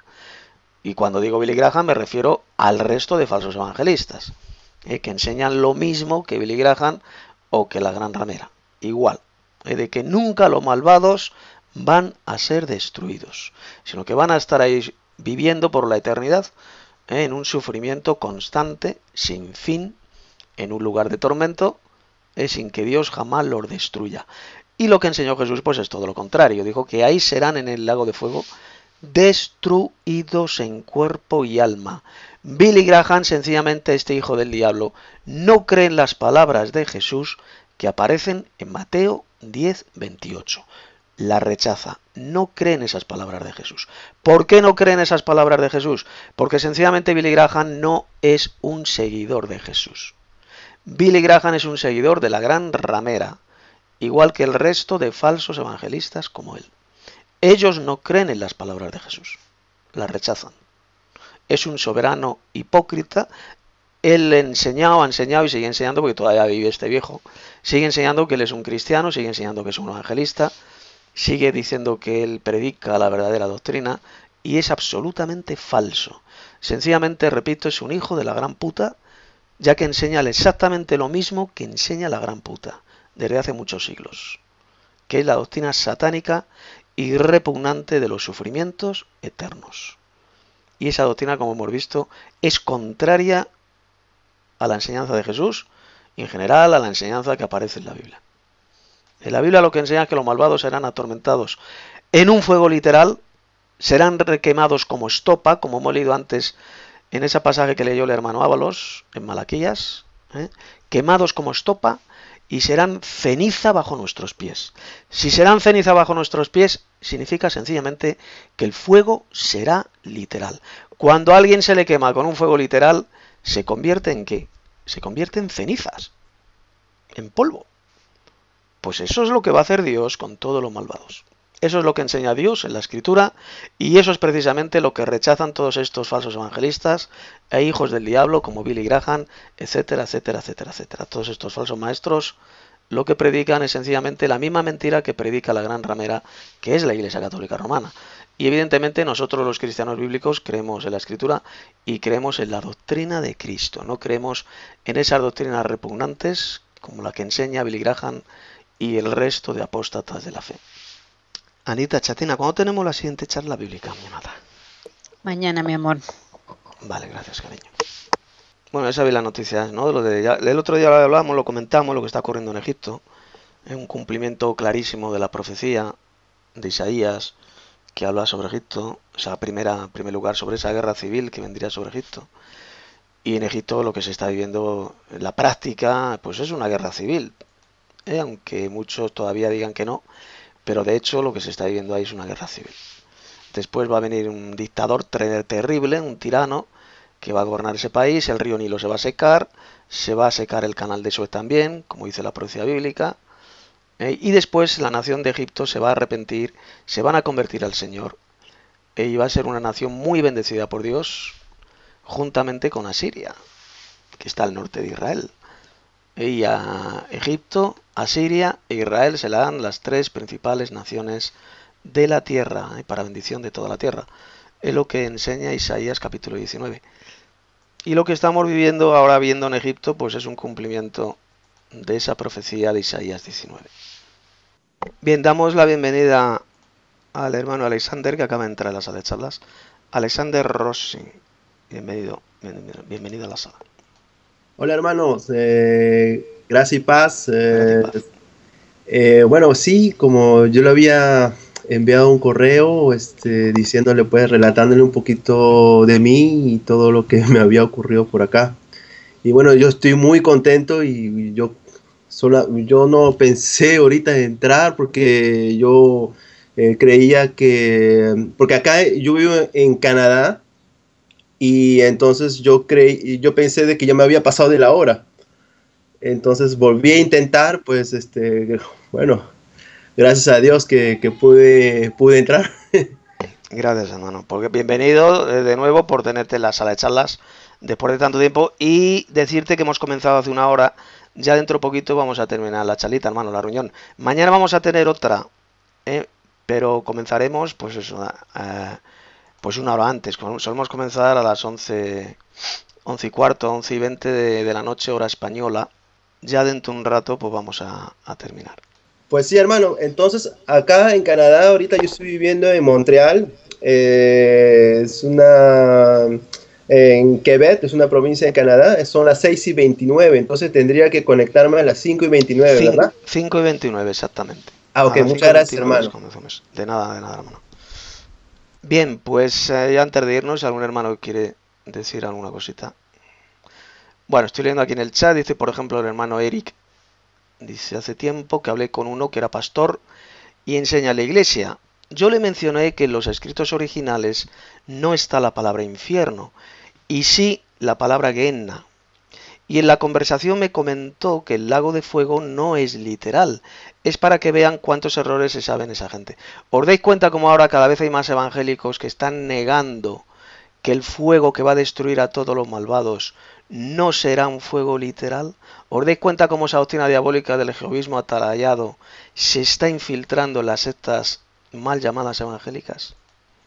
Y cuando digo Billy Graham me refiero al resto de falsos evangelistas, ¿eh? que enseñan lo mismo que Billy Graham o que la gran ramera, igual, ¿eh? de que nunca los malvados van a ser destruidos, sino que van a estar ahí viviendo por la eternidad, ¿eh? en un sufrimiento constante, sin fin, en un lugar de tormento, ¿eh? sin que Dios jamás los destruya. Y lo que enseñó Jesús pues es todo lo contrario, dijo que ahí serán en el lago de fuego destruidos en cuerpo y alma. Billy Graham, sencillamente este hijo del diablo, no cree en las palabras de Jesús que aparecen en Mateo diez veintiocho. La rechaza, no cree en esas palabras de Jesús. ¿Por qué no cree en esas palabras de Jesús? Porque sencillamente Billy Graham no es un seguidor de Jesús. Billy Graham es un seguidor de la gran ramera, igual que el resto de falsos evangelistas como él. Ellos no creen en las palabras de Jesús, las rechazan. Es un soberano hipócrita. Él enseñado, ha enseñado y sigue enseñando, porque todavía vive este viejo, sigue enseñando que él es un cristiano, sigue enseñando que es un evangelista, sigue diciendo que él predica la verdadera doctrina, y es absolutamente falso. Sencillamente, repito, es un hijo de la gran puta, ya que enseña exactamente lo mismo que enseña la gran puta, desde hace muchos siglos, que es la doctrina satánica y repugnante de los sufrimientos eternos. Y esa doctrina, como hemos visto, es contraria a la enseñanza de Jesús y en general a la enseñanza que aparece en la Biblia. En la Biblia lo que enseña es que los malvados serán atormentados en un fuego literal, serán requemados como estopa, como hemos leído antes en ese pasaje que leyó el hermano Ábalos en Malaquías, ¿eh? quemados como estopa, y serán ceniza bajo nuestros pies. Si serán ceniza bajo nuestros pies, significa sencillamente que el fuego será literal. Cuando a alguien se le quema con un fuego literal, ¿se convierte en qué? Se convierte en cenizas, en polvo. Pues eso es lo que va a hacer Dios con todos los malvados. Eso es lo que enseña Dios en la Escritura, y eso es precisamente lo que rechazan todos estos falsos evangelistas e hijos del diablo como Billy Graham, etcétera, etcétera, etcétera, etcétera. Todos estos falsos maestros lo que predican es sencillamente la misma mentira que predica la gran ramera, que es la Iglesia Católica Romana. Y evidentemente nosotros los cristianos bíblicos creemos en la Escritura y creemos en la doctrina de Cristo. No creemos en esas doctrinas repugnantes como la que enseña Billy Graham y el resto de apóstatas de la fe. Anita, chatina, ¿cuándo tenemos la siguiente charla bíblica, mi amada? Mañana, mi amor. Vale, gracias, cariño. Bueno, esa vi las noticias, ¿no? Lo de ya, el otro día lo hablamos, lo comentamos, lo que está ocurriendo en Egipto. Es un cumplimiento clarísimo de la profecía de Isaías que habla sobre Egipto, o sea, primera, en primer lugar sobre esa guerra civil que vendría sobre Egipto. Y en Egipto lo que se está viviendo en la práctica, pues es una guerra civil, ¿eh? Aunque muchos todavía digan que no, pero de hecho lo que se está viviendo ahí es una guerra civil. Después va a venir un dictador terrible, un tirano, que va a gobernar ese país, el río Nilo se va a secar, se va a secar el canal de Suez también, como dice la profecía bíblica, ¿eh? Y después la nación de Egipto se va a arrepentir, se van a convertir al Señor, ¿eh? Y va a ser una nación muy bendecida por Dios, juntamente con Asiria, que está al norte de Israel. Y a Egipto, Asiria e Israel se le dan las tres principales naciones de la tierra, ¿eh? Para bendición de toda la tierra. Es lo que enseña Isaías capítulo diecinueve. Y lo que estamos viviendo ahora viendo en Egipto, pues es un cumplimiento de esa profecía de Isaías diecinueve. Bien, damos la bienvenida al hermano Alexander, que acaba de entrar en la sala de charlas. Alexander Rossi, bienvenido, bienvenido, bienvenido a la sala. Hola hermanos, eh, gracia y paz. Eh, Gracias, paz. eh, bueno, sí, como yo le había enviado un correo este, diciéndole, pues, relatándole un poquito de mí y todo lo que me había ocurrido por acá. Y bueno, yo estoy muy contento y yo, sola, yo no pensé ahorita en entrar porque yo eh, creía que, porque acá yo vivo en Canadá y entonces yo creí, yo pensé de que ya me había pasado de la hora. Entonces volví a intentar, pues, este, bueno, gracias a Dios que, que pude, pude entrar. Gracias, hermano. Porque bienvenido eh, de nuevo por tenerte en la sala de charlas después de tanto tiempo y decirte que hemos comenzado hace una hora. Ya dentro de poquito vamos a terminar la charlita, hermano, la reunión. Mañana vamos a tener otra, ¿eh? Pero comenzaremos, pues eso, eh, pues una hora antes. Solemos comenzar a las once, once y cuarto, once y veinte de, de la noche, hora española. Ya dentro de un rato, pues vamos a, a terminar. Pues sí, hermano. Entonces, acá en Canadá, ahorita yo estoy viviendo en Montreal. Eh, es una... En Quebec, es una provincia de Canadá. Son las seis y veintinueve. Entonces tendría que conectarme a las cinco y veintinueve, ¿verdad? cinco y veintinueve, exactamente. Ah, ok. Muchas gracias, hermano. De nada, de nada, hermano. Bien, pues eh, ya antes de irnos, ¿algún hermano quiere decir alguna cosita? Bueno, estoy leyendo aquí en el chat. Dice, por ejemplo, el hermano Eric. Dice, hace tiempo que hablé con uno que era pastor y enseña a la iglesia. Yo le mencioné que en los escritos originales no está la palabra infierno, y sí la palabra Gehenna. Y en la conversación me comentó que el lago de fuego no es literal, es para que vean cuántos errores se saben esa gente. ¿Os dais cuenta cómo ahora cada vez hay más evangélicos que están negando que el fuego que va a destruir a todos los malvados no será un fuego literal? ¿Os dais cuenta cómo esa doctrina diabólica del jehovismo atalayado se está infiltrando en las sectas mal llamadas evangélicas?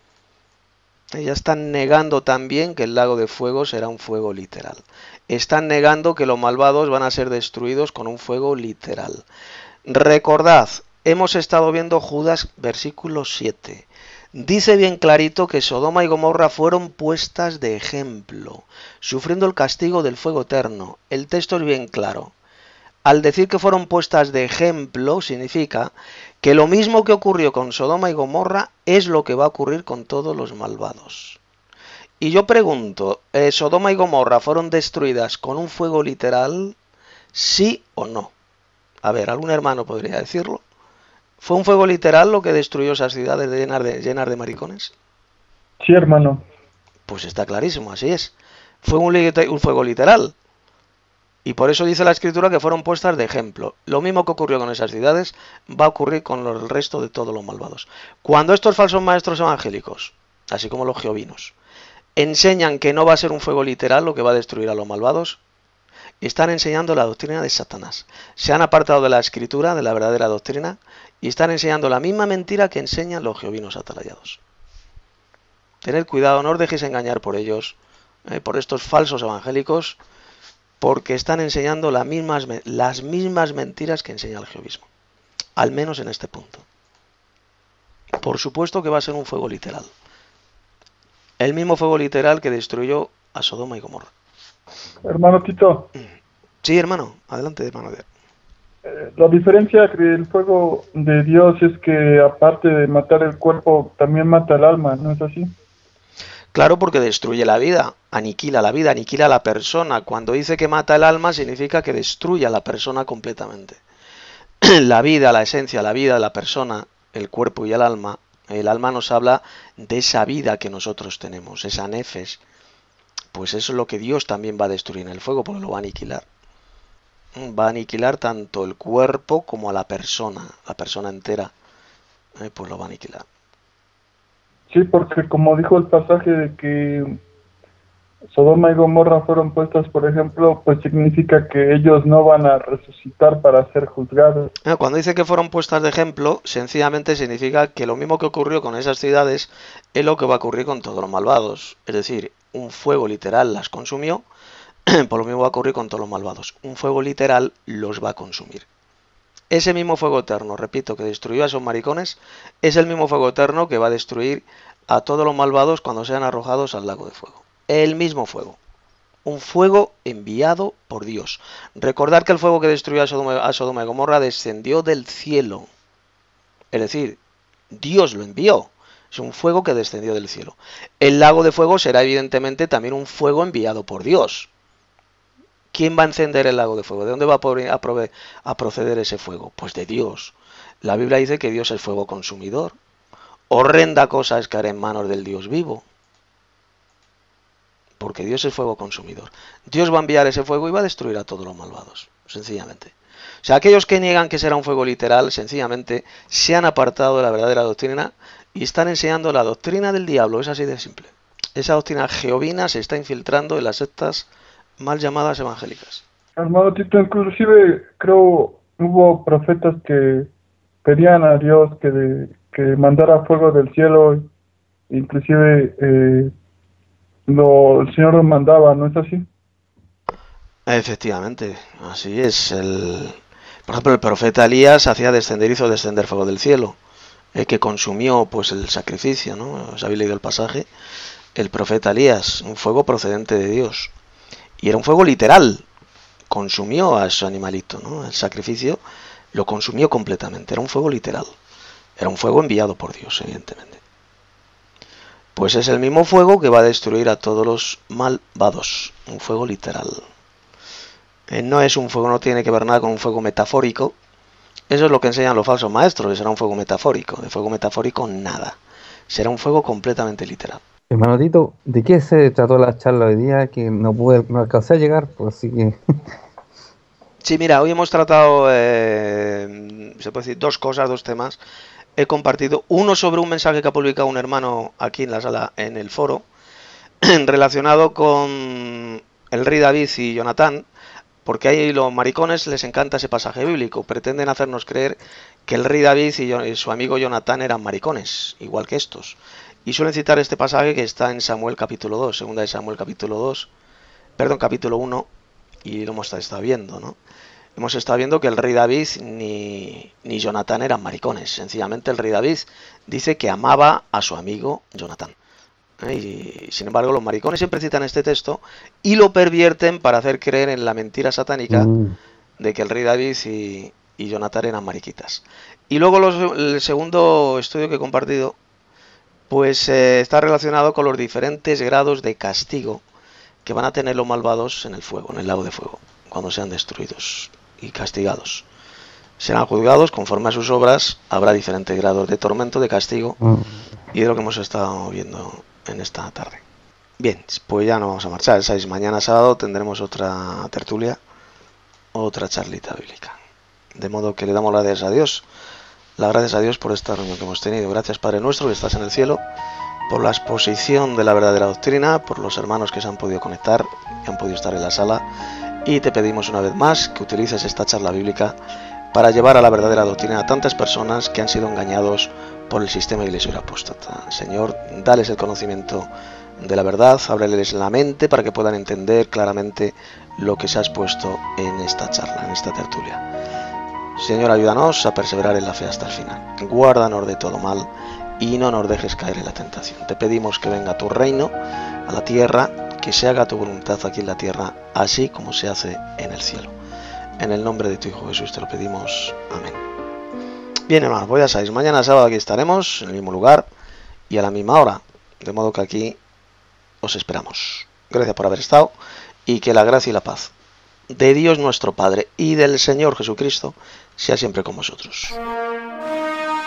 Ellas están negando también que el lago de fuego será un fuego literal. Están negando que los malvados van a ser destruidos con un fuego literal. Recordad, hemos estado viendo Judas versículo siete. Dice bien clarito que Sodoma y Gomorra fueron puestas de ejemplo, sufriendo el castigo del fuego eterno. El texto es bien claro. Al decir que fueron puestas de ejemplo, significa que lo mismo que ocurrió con Sodoma y Gomorra es lo que va a ocurrir con todos los malvados. Y yo pregunto, ¿eh, ¿Sodoma y Gomorra fueron destruidas con un fuego literal? ¿Sí o no? A ver, ¿algún hermano podría decirlo? ¿Fue un fuego literal lo que destruyó esas ciudades llenas de, llenas de maricones? Sí, hermano. Pues está clarísimo, así es. Fue un, un fuego literal. Y por eso dice la Escritura que fueron puestas de ejemplo. Lo mismo que ocurrió con esas ciudades va a ocurrir con el resto de todos los malvados. Cuando estos falsos maestros evangélicos, así como los jehovinos, enseñan que no va a ser un fuego literal lo que va a destruir a los malvados, están enseñando la doctrina de Satanás. Se han apartado de la Escritura, de la verdadera doctrina, y están enseñando la misma mentira que enseñan los jehovinos atalayados. Tened cuidado, no os dejéis engañar por ellos, eh, por estos falsos evangélicos, porque están enseñando las mismas, las mismas mentiras que enseña el jehovismo, al menos en este punto. Por supuesto que va a ser un fuego literal, el mismo fuego literal que destruyó a Sodoma y Gomorra. Hermano Tito. Sí, hermano, adelante, hermano. Eh, la diferencia del fuego de Dios es que aparte de matar el cuerpo, también mata el alma, ¿no es así? Claro, porque destruye la vida, aniquila la vida, aniquila a la persona. Cuando dice que mata el alma, significa que destruye a la persona completamente. La vida, la esencia, la vida de la persona, el cuerpo y el alma. El alma nos habla de esa vida que nosotros tenemos, esa nefes. Pues eso es lo que Dios también va a destruir en el fuego, porque lo va a aniquilar. Va a aniquilar tanto el cuerpo como a la persona, la persona entera. Eh, pues lo va a aniquilar. Sí, porque como dijo el pasaje de que Sodoma y Gomorra fueron puestas, por ejemplo, pues significa que ellos no van a resucitar para ser juzgados. Cuando dice que fueron puestas de ejemplo, sencillamente significa que lo mismo que ocurrió con esas ciudades es lo que va a ocurrir con todos los malvados. Es decir, un fuego literal las consumió, por lo mismo va a ocurrir con todos los malvados. Un fuego literal los va a consumir. Ese mismo fuego eterno, repito, que destruyó a esos maricones, es el mismo fuego eterno que va a destruir a todos los malvados cuando sean arrojados al lago de fuego. El mismo fuego. Un fuego enviado por Dios. Recordad que el fuego que destruyó a Sodoma, a Sodoma y Gomorra descendió del cielo. Es decir, Dios lo envió. Es un fuego que descendió del cielo. El lago de fuego será evidentemente también un fuego enviado por Dios. ¿Quién va a encender el lago de fuego? ¿De dónde va a, prove a proceder ese fuego? Pues de Dios. La Biblia dice que Dios es fuego consumidor. Horrenda cosa es caer en manos del Dios vivo. Porque Dios es fuego consumidor. Dios va a enviar ese fuego y va a destruir a todos los malvados, sencillamente. O sea, aquellos que niegan que será un fuego literal, sencillamente se han apartado de la verdadera doctrina y están enseñando la doctrina del diablo. Es así de simple. Esa doctrina jehovina se está infiltrando en las sectas mal llamadas evangélicas. Hermano Tito, inclusive creo hubo profetas que pedían a Dios que, de, que mandara fuego del cielo, inclusive eh, Lo, el Señor lo mandaba, ¿no es así? Efectivamente, así es. El, por ejemplo, el profeta Elías hacía descender, hizo descender fuego del cielo, el que consumió pues el sacrificio, ¿no? ¿Os habéis leído el pasaje? El profeta Elías, un fuego procedente de Dios. Y era un fuego literal, consumió a ese animalito, ¿no? El sacrificio lo consumió completamente, era un fuego literal. Era un fuego enviado por Dios, evidentemente. Pues es el mismo fuego que va a destruir a todos los malvados. Un fuego literal. Eh, no es un fuego, no tiene que ver nada con un fuego metafórico. Eso es lo que enseñan los falsos maestros, que será un fuego metafórico. De fuego metafórico, nada. Será un fuego completamente literal. Hermano Tito, ¿de qué se trató la charla hoy día? Que no pude, no alcancé a llegar, pues así que... Sí, mira, hoy hemos tratado, eh, se puede decir, dos cosas, dos temas. He compartido uno sobre un mensaje que ha publicado un hermano aquí en la sala, en el foro, relacionado con el rey David y Jonatán, porque ahí los maricones les encanta ese pasaje bíblico, pretenden hacernos creer que el rey David y su amigo Jonatán eran maricones, igual que estos, y suelen citar este pasaje que está en Samuel capítulo dos, segunda de Samuel capítulo dos, perdón, capítulo uno, y lo hemos estado viendo, ¿no? Hemos estado viendo que el rey David ni, ni Jonatán eran maricones. Sencillamente el rey David dice que amaba a su amigo Jonatán. Y sin embargo los maricones siempre citan este texto y lo pervierten para hacer creer en la mentira satánica mm. de que el rey David y, y Jonatán eran mariquitas. Y luego los, el segundo estudio que he compartido pues eh, está relacionado con los diferentes grados de castigo que van a tener los malvados en el fuego, en el lago de fuego, cuando sean destruidos y castigados. Serán juzgados conforme a sus obras, habrá diferentes grados de tormento, de castigo, mm. y de lo que hemos estado viendo en esta tarde. Bien, pues ya nos vamos a marchar. ¿Sabéis? Mañana sábado tendremos otra tertulia, otra charlita bíblica. De modo que le damos las gracias a Dios, las gracias a Dios por esta reunión que hemos tenido. Gracias, Padre nuestro, que estás en el cielo, por la exposición de la verdadera doctrina, por los hermanos que se han podido conectar, que han podido estar en la sala. Y te pedimos una vez más que utilices esta charla bíblica para llevar a la verdadera doctrina a tantas personas que han sido engañados por el sistema iglesia apóstata. Señor, dales el conocimiento de la verdad, ábreles la mente para que puedan entender claramente lo que se ha expuesto en esta charla, en esta tertulia. Señor, ayúdanos a perseverar en la fe hasta el final. Guárdanos de todo mal y no nos dejes caer en la tentación. Te pedimos que venga tu reino a la tierra, que se haga tu voluntad aquí en la tierra, así como se hace en el cielo. En el nombre de tu Hijo Jesús te lo pedimos. Amén. Bien, hermanos, pues ya sabéis, mañana sábado aquí estaremos, en el mismo lugar y a la misma hora. De modo que aquí os esperamos. Gracias por haber estado y que la gracia y la paz de Dios nuestro Padre y del Señor Jesucristo sea siempre con vosotros.